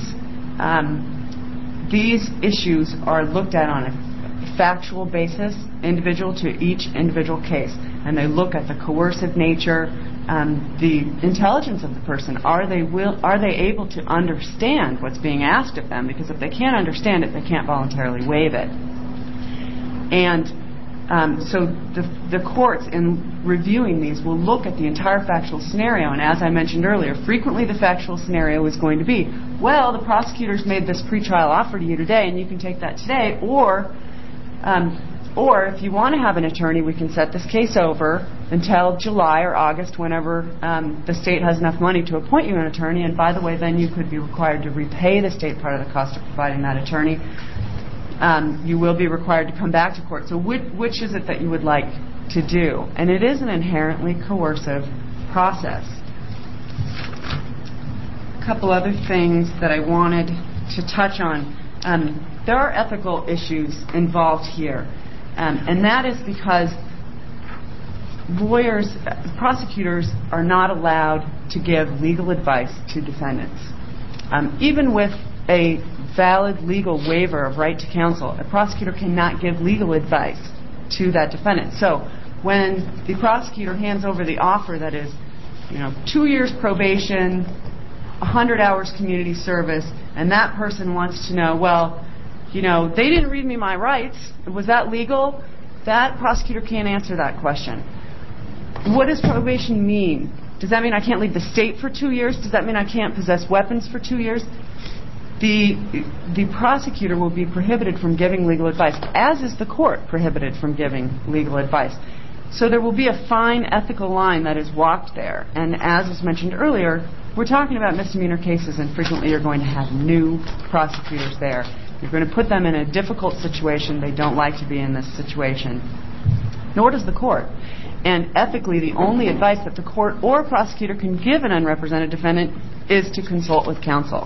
issues are looked at on a factual basis, individual to each individual case, and they look at the coercive nature, the intelligence of the person. Are they able to understand what's being asked of them? Because if they can't understand it, they can't voluntarily waive it. And so the courts, in reviewing these, will look at the entire factual scenario. And as I mentioned earlier, frequently the factual scenario is going to be, well, the prosecutors made this pretrial offer to you today, and you can take that today, or if you want to have an attorney, we can set this case over until July or August, whenever the state has enough money to appoint you an attorney. And by the way, then you could be required to repay the state part of the cost of providing that attorney. You will be required to come back to court. So which is it that you would like to do? And it is an inherently coercive process. A couple other things that I wanted to touch on. There are ethical issues involved here. And that is because prosecutors are not allowed to give legal advice to defendants. Even with a valid legal waiver of right to counsel, a prosecutor cannot give legal advice to that defendant. So when the prosecutor hands over the offer that is, 2 years probation, 100 hours community service, and that person wants to know, well, they didn't read me my rights. Was that legal? That prosecutor can't answer that question. What does probation mean? Does that mean I can't leave the state for 2 years? Does that mean I can't possess weapons for 2 years? The prosecutor will be prohibited from giving legal advice, as is the court prohibited from giving legal advice. So there will be a fine ethical line that is walked there. And as was mentioned earlier, we're talking about misdemeanor cases, and frequently you're going to have new prosecutors there. You're going to put them in a difficult situation. They don't like to be in this situation. Nor does the court. And ethically, the only advice that the court or prosecutor can give an unrepresented defendant is to consult with counsel.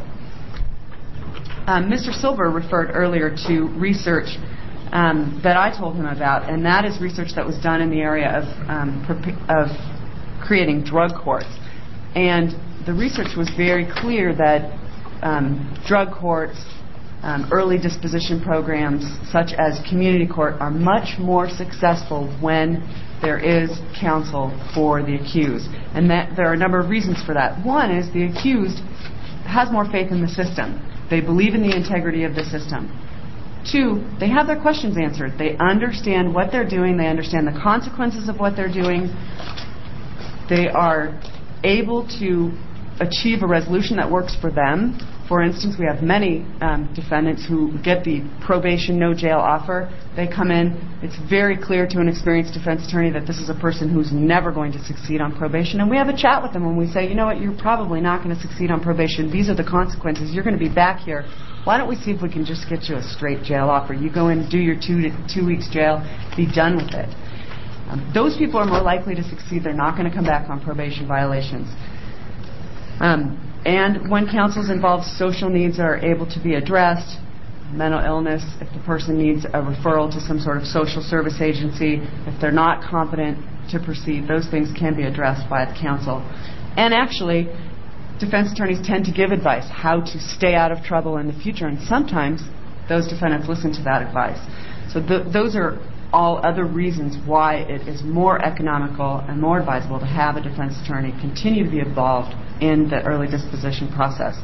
Mr. Silver referred earlier to research that I told him about, and that is research that was done in the area of creating drug courts. And the research was very clear that drug courts, early disposition programs such as community court are much more successful when there is counsel for the accused. And that there are a number of reasons for that. One is the accused has more faith in the system. They believe in the integrity of the system. Two, they have their questions answered. They understand what they're doing. They understand the consequences of what they're doing. They are able to achieve a resolution that works for them. For instance, we have many defendants who get the probation, no jail offer. They come in. It's very clear to an experienced defense attorney that this is a person who's never going to succeed on probation. And we have a chat with them when we say, you know what, you're probably not going to succeed on probation. These are the consequences. You're going to be back here. Why don't we see if we can just get you a straight jail offer? You go in, do your 2 weeks jail, be done with it. Those people are more likely to succeed. They're not going to come back on probation violations. And when counsel is involved, social needs are able to be addressed. Mental illness, if the person needs a referral to some sort of social service agency, if they're not competent to proceed, those things can be addressed by the counsel. And actually, defense attorneys tend to give advice how to stay out of trouble in the future, and sometimes those defendants listen to that advice. So those are all other reasons why it is more economical and more advisable to have a defense attorney continue to be involved in the early disposition process.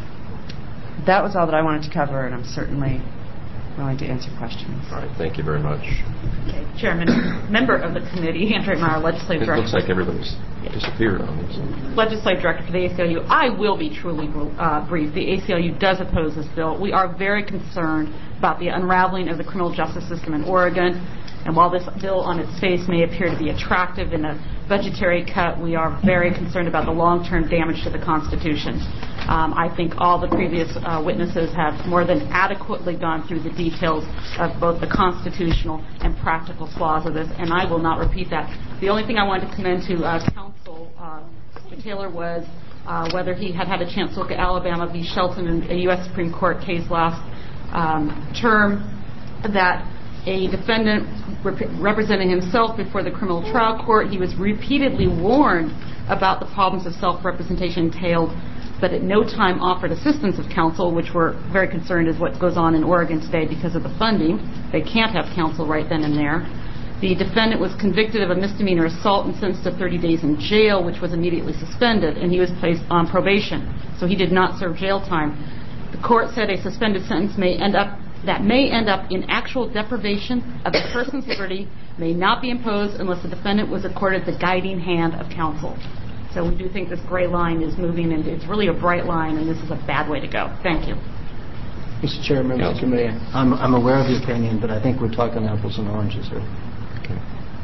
That was all that I wanted to cover, and I'm certainly willing to answer questions. All right, thank you very much. Okay. Chairman, member of the committee, Andre Meyer, legislative director. It looks like everybody's disappeared on this. Legislative director for the ACLU. I will be truly brief. The ACLU does oppose this bill. We are very concerned about the unraveling of the criminal justice system in Oregon. And while this bill on its face may appear to be attractive in a budgetary cut, we are very concerned about the long-term damage to the Constitution. I think all the previous witnesses have more than adequately gone through the details of both the constitutional and practical flaws of this, and I will not repeat that. The only thing I wanted to commend to counsel, Mr. Taylor, was whether he had had a chance to look at Alabama v. Shelton, a U.S. Supreme Court case last term, that a defendant representing himself before the criminal trial court, he was repeatedly warned about the problems of self-representation entailed, but at no time offered assistance of counsel, which we're very concerned is what goes on in Oregon today because of the funding. They can't have counsel right then and there. The defendant was convicted of a misdemeanor assault and sentenced to 30 days in jail, which was immediately suspended, and he was placed on probation, so he did not serve jail time. The court said a suspended sentence may end up in actual deprivation of the person's liberty, may not be imposed unless the defendant was accorded the guiding hand of counsel. So we do think this gray line is moving, and it's really a bright line, and this is a bad way to go. Thank you. Mr. Chair, members of the committee, I'm aware of the opinion, but I think we're talking apples and oranges here. Okay.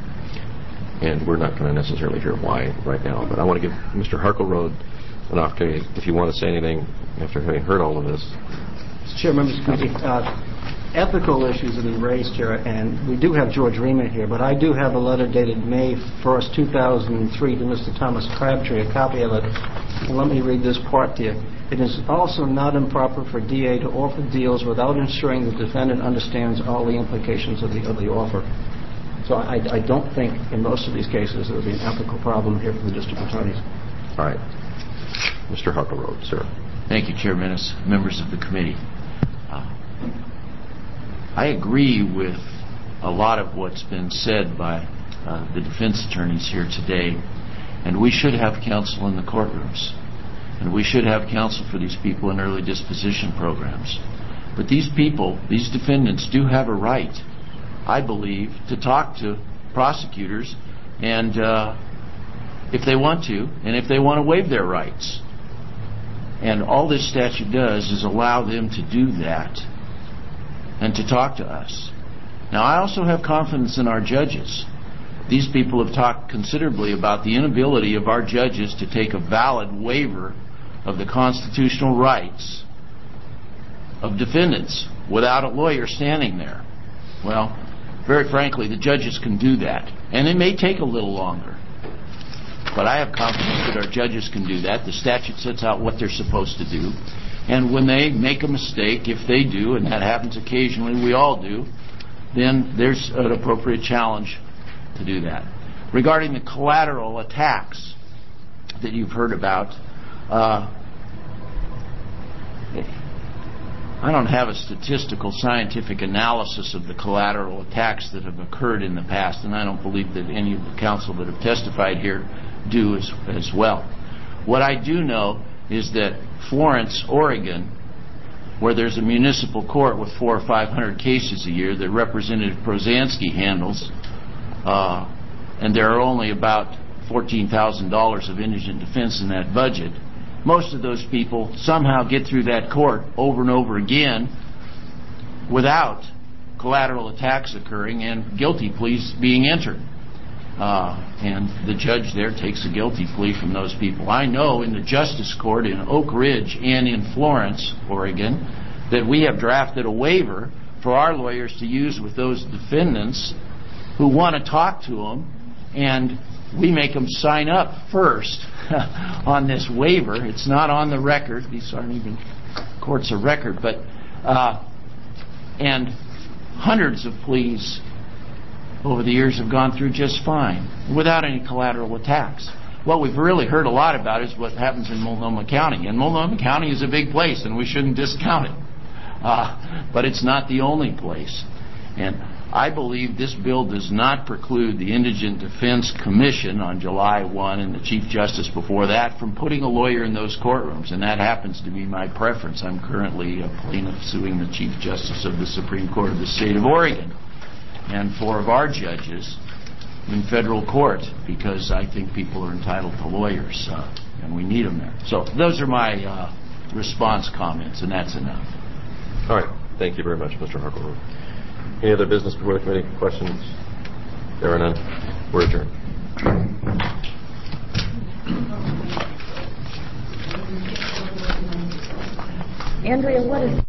And we're not going to necessarily hear why right now, but I want to give Mr. Harkleroad an opportunity, if you want to say anything after having heard all of this. Mr. Chair, members of the committee, ethical issues have been raised here, and we do have George Rima here, but I do have a letter dated May 1st, 2003 to Mr. Thomas Crabtree, a copy of it. And let me read this part to you. It is also not improper for DA to offer deals without ensuring the defendant understands all the implications of the offer. So I don't think in most of these cases there will be an ethical problem here for the district attorneys. All right. Mr. Harkleroad, sir. Thank you, Chairman, members of the committee. I agree with a lot of what's been said by the defense attorneys here today, and we should have counsel in the courtrooms, and we should have counsel for these people in early disposition programs. But these people, these defendants, do have a right, I believe, to talk to prosecutors, and if they want to, and if they want to waive their rights. And all this statute does is allow them to do that and to talk to us. Now, I also have confidence in our judges. These people have talked considerably about the inability of our judges to take a valid waiver of the constitutional rights of defendants without a lawyer standing there. Well, very frankly, the judges can do that, and it may take a little longer. But I have confidence that our judges can do that. The statute sets out what they're supposed to do. And when they make a mistake, if they do, and that happens occasionally, we all do, then there's an appropriate challenge to do that. Regarding the collateral attacks that you've heard about, I don't have a statistical scientific analysis of the collateral attacks that have occurred in the past, and I don't believe that any of the counsel that have testified here do as well. What I do know is that Florence, Oregon, where there's a municipal court with 400 or 500 cases a year that Representative Prozansky handles, and there are only about $14,000 of indigent defense in that budget, most of those people somehow get through that court over and over again without collateral attacks occurring and guilty pleas being entered. And the judge there takes a guilty plea from those people. I know in the Justice Court in Oak Ridge and in Florence, Oregon, that we have drafted a waiver for our lawyers to use with those defendants who want to talk to them and we make them sign up first on this waiver. It's not on the record. These aren't even courts of record, but and hundreds of pleas over the years have gone through just fine without any collateral attacks. What we've really heard a lot about is what happens in Multnomah County. And Multnomah County is a big place, and we shouldn't discount it. But it's not the only place. And I believe this bill does not preclude the Indigent Defense Commission on July 1 and the Chief Justice before that from putting a lawyer in those courtrooms. And that happens to be my preference. I'm currently a plaintiff suing the Chief Justice of the Supreme Court of the State of Oregon and 4 of our judges in federal court because I think people are entitled to lawyers and we need them there. So those are my response comments, and that's enough. All right. Thank you very much, Mr. Harkleroad. Any other business before the committee? Questions? There are none. We're adjourned. Andrea, what is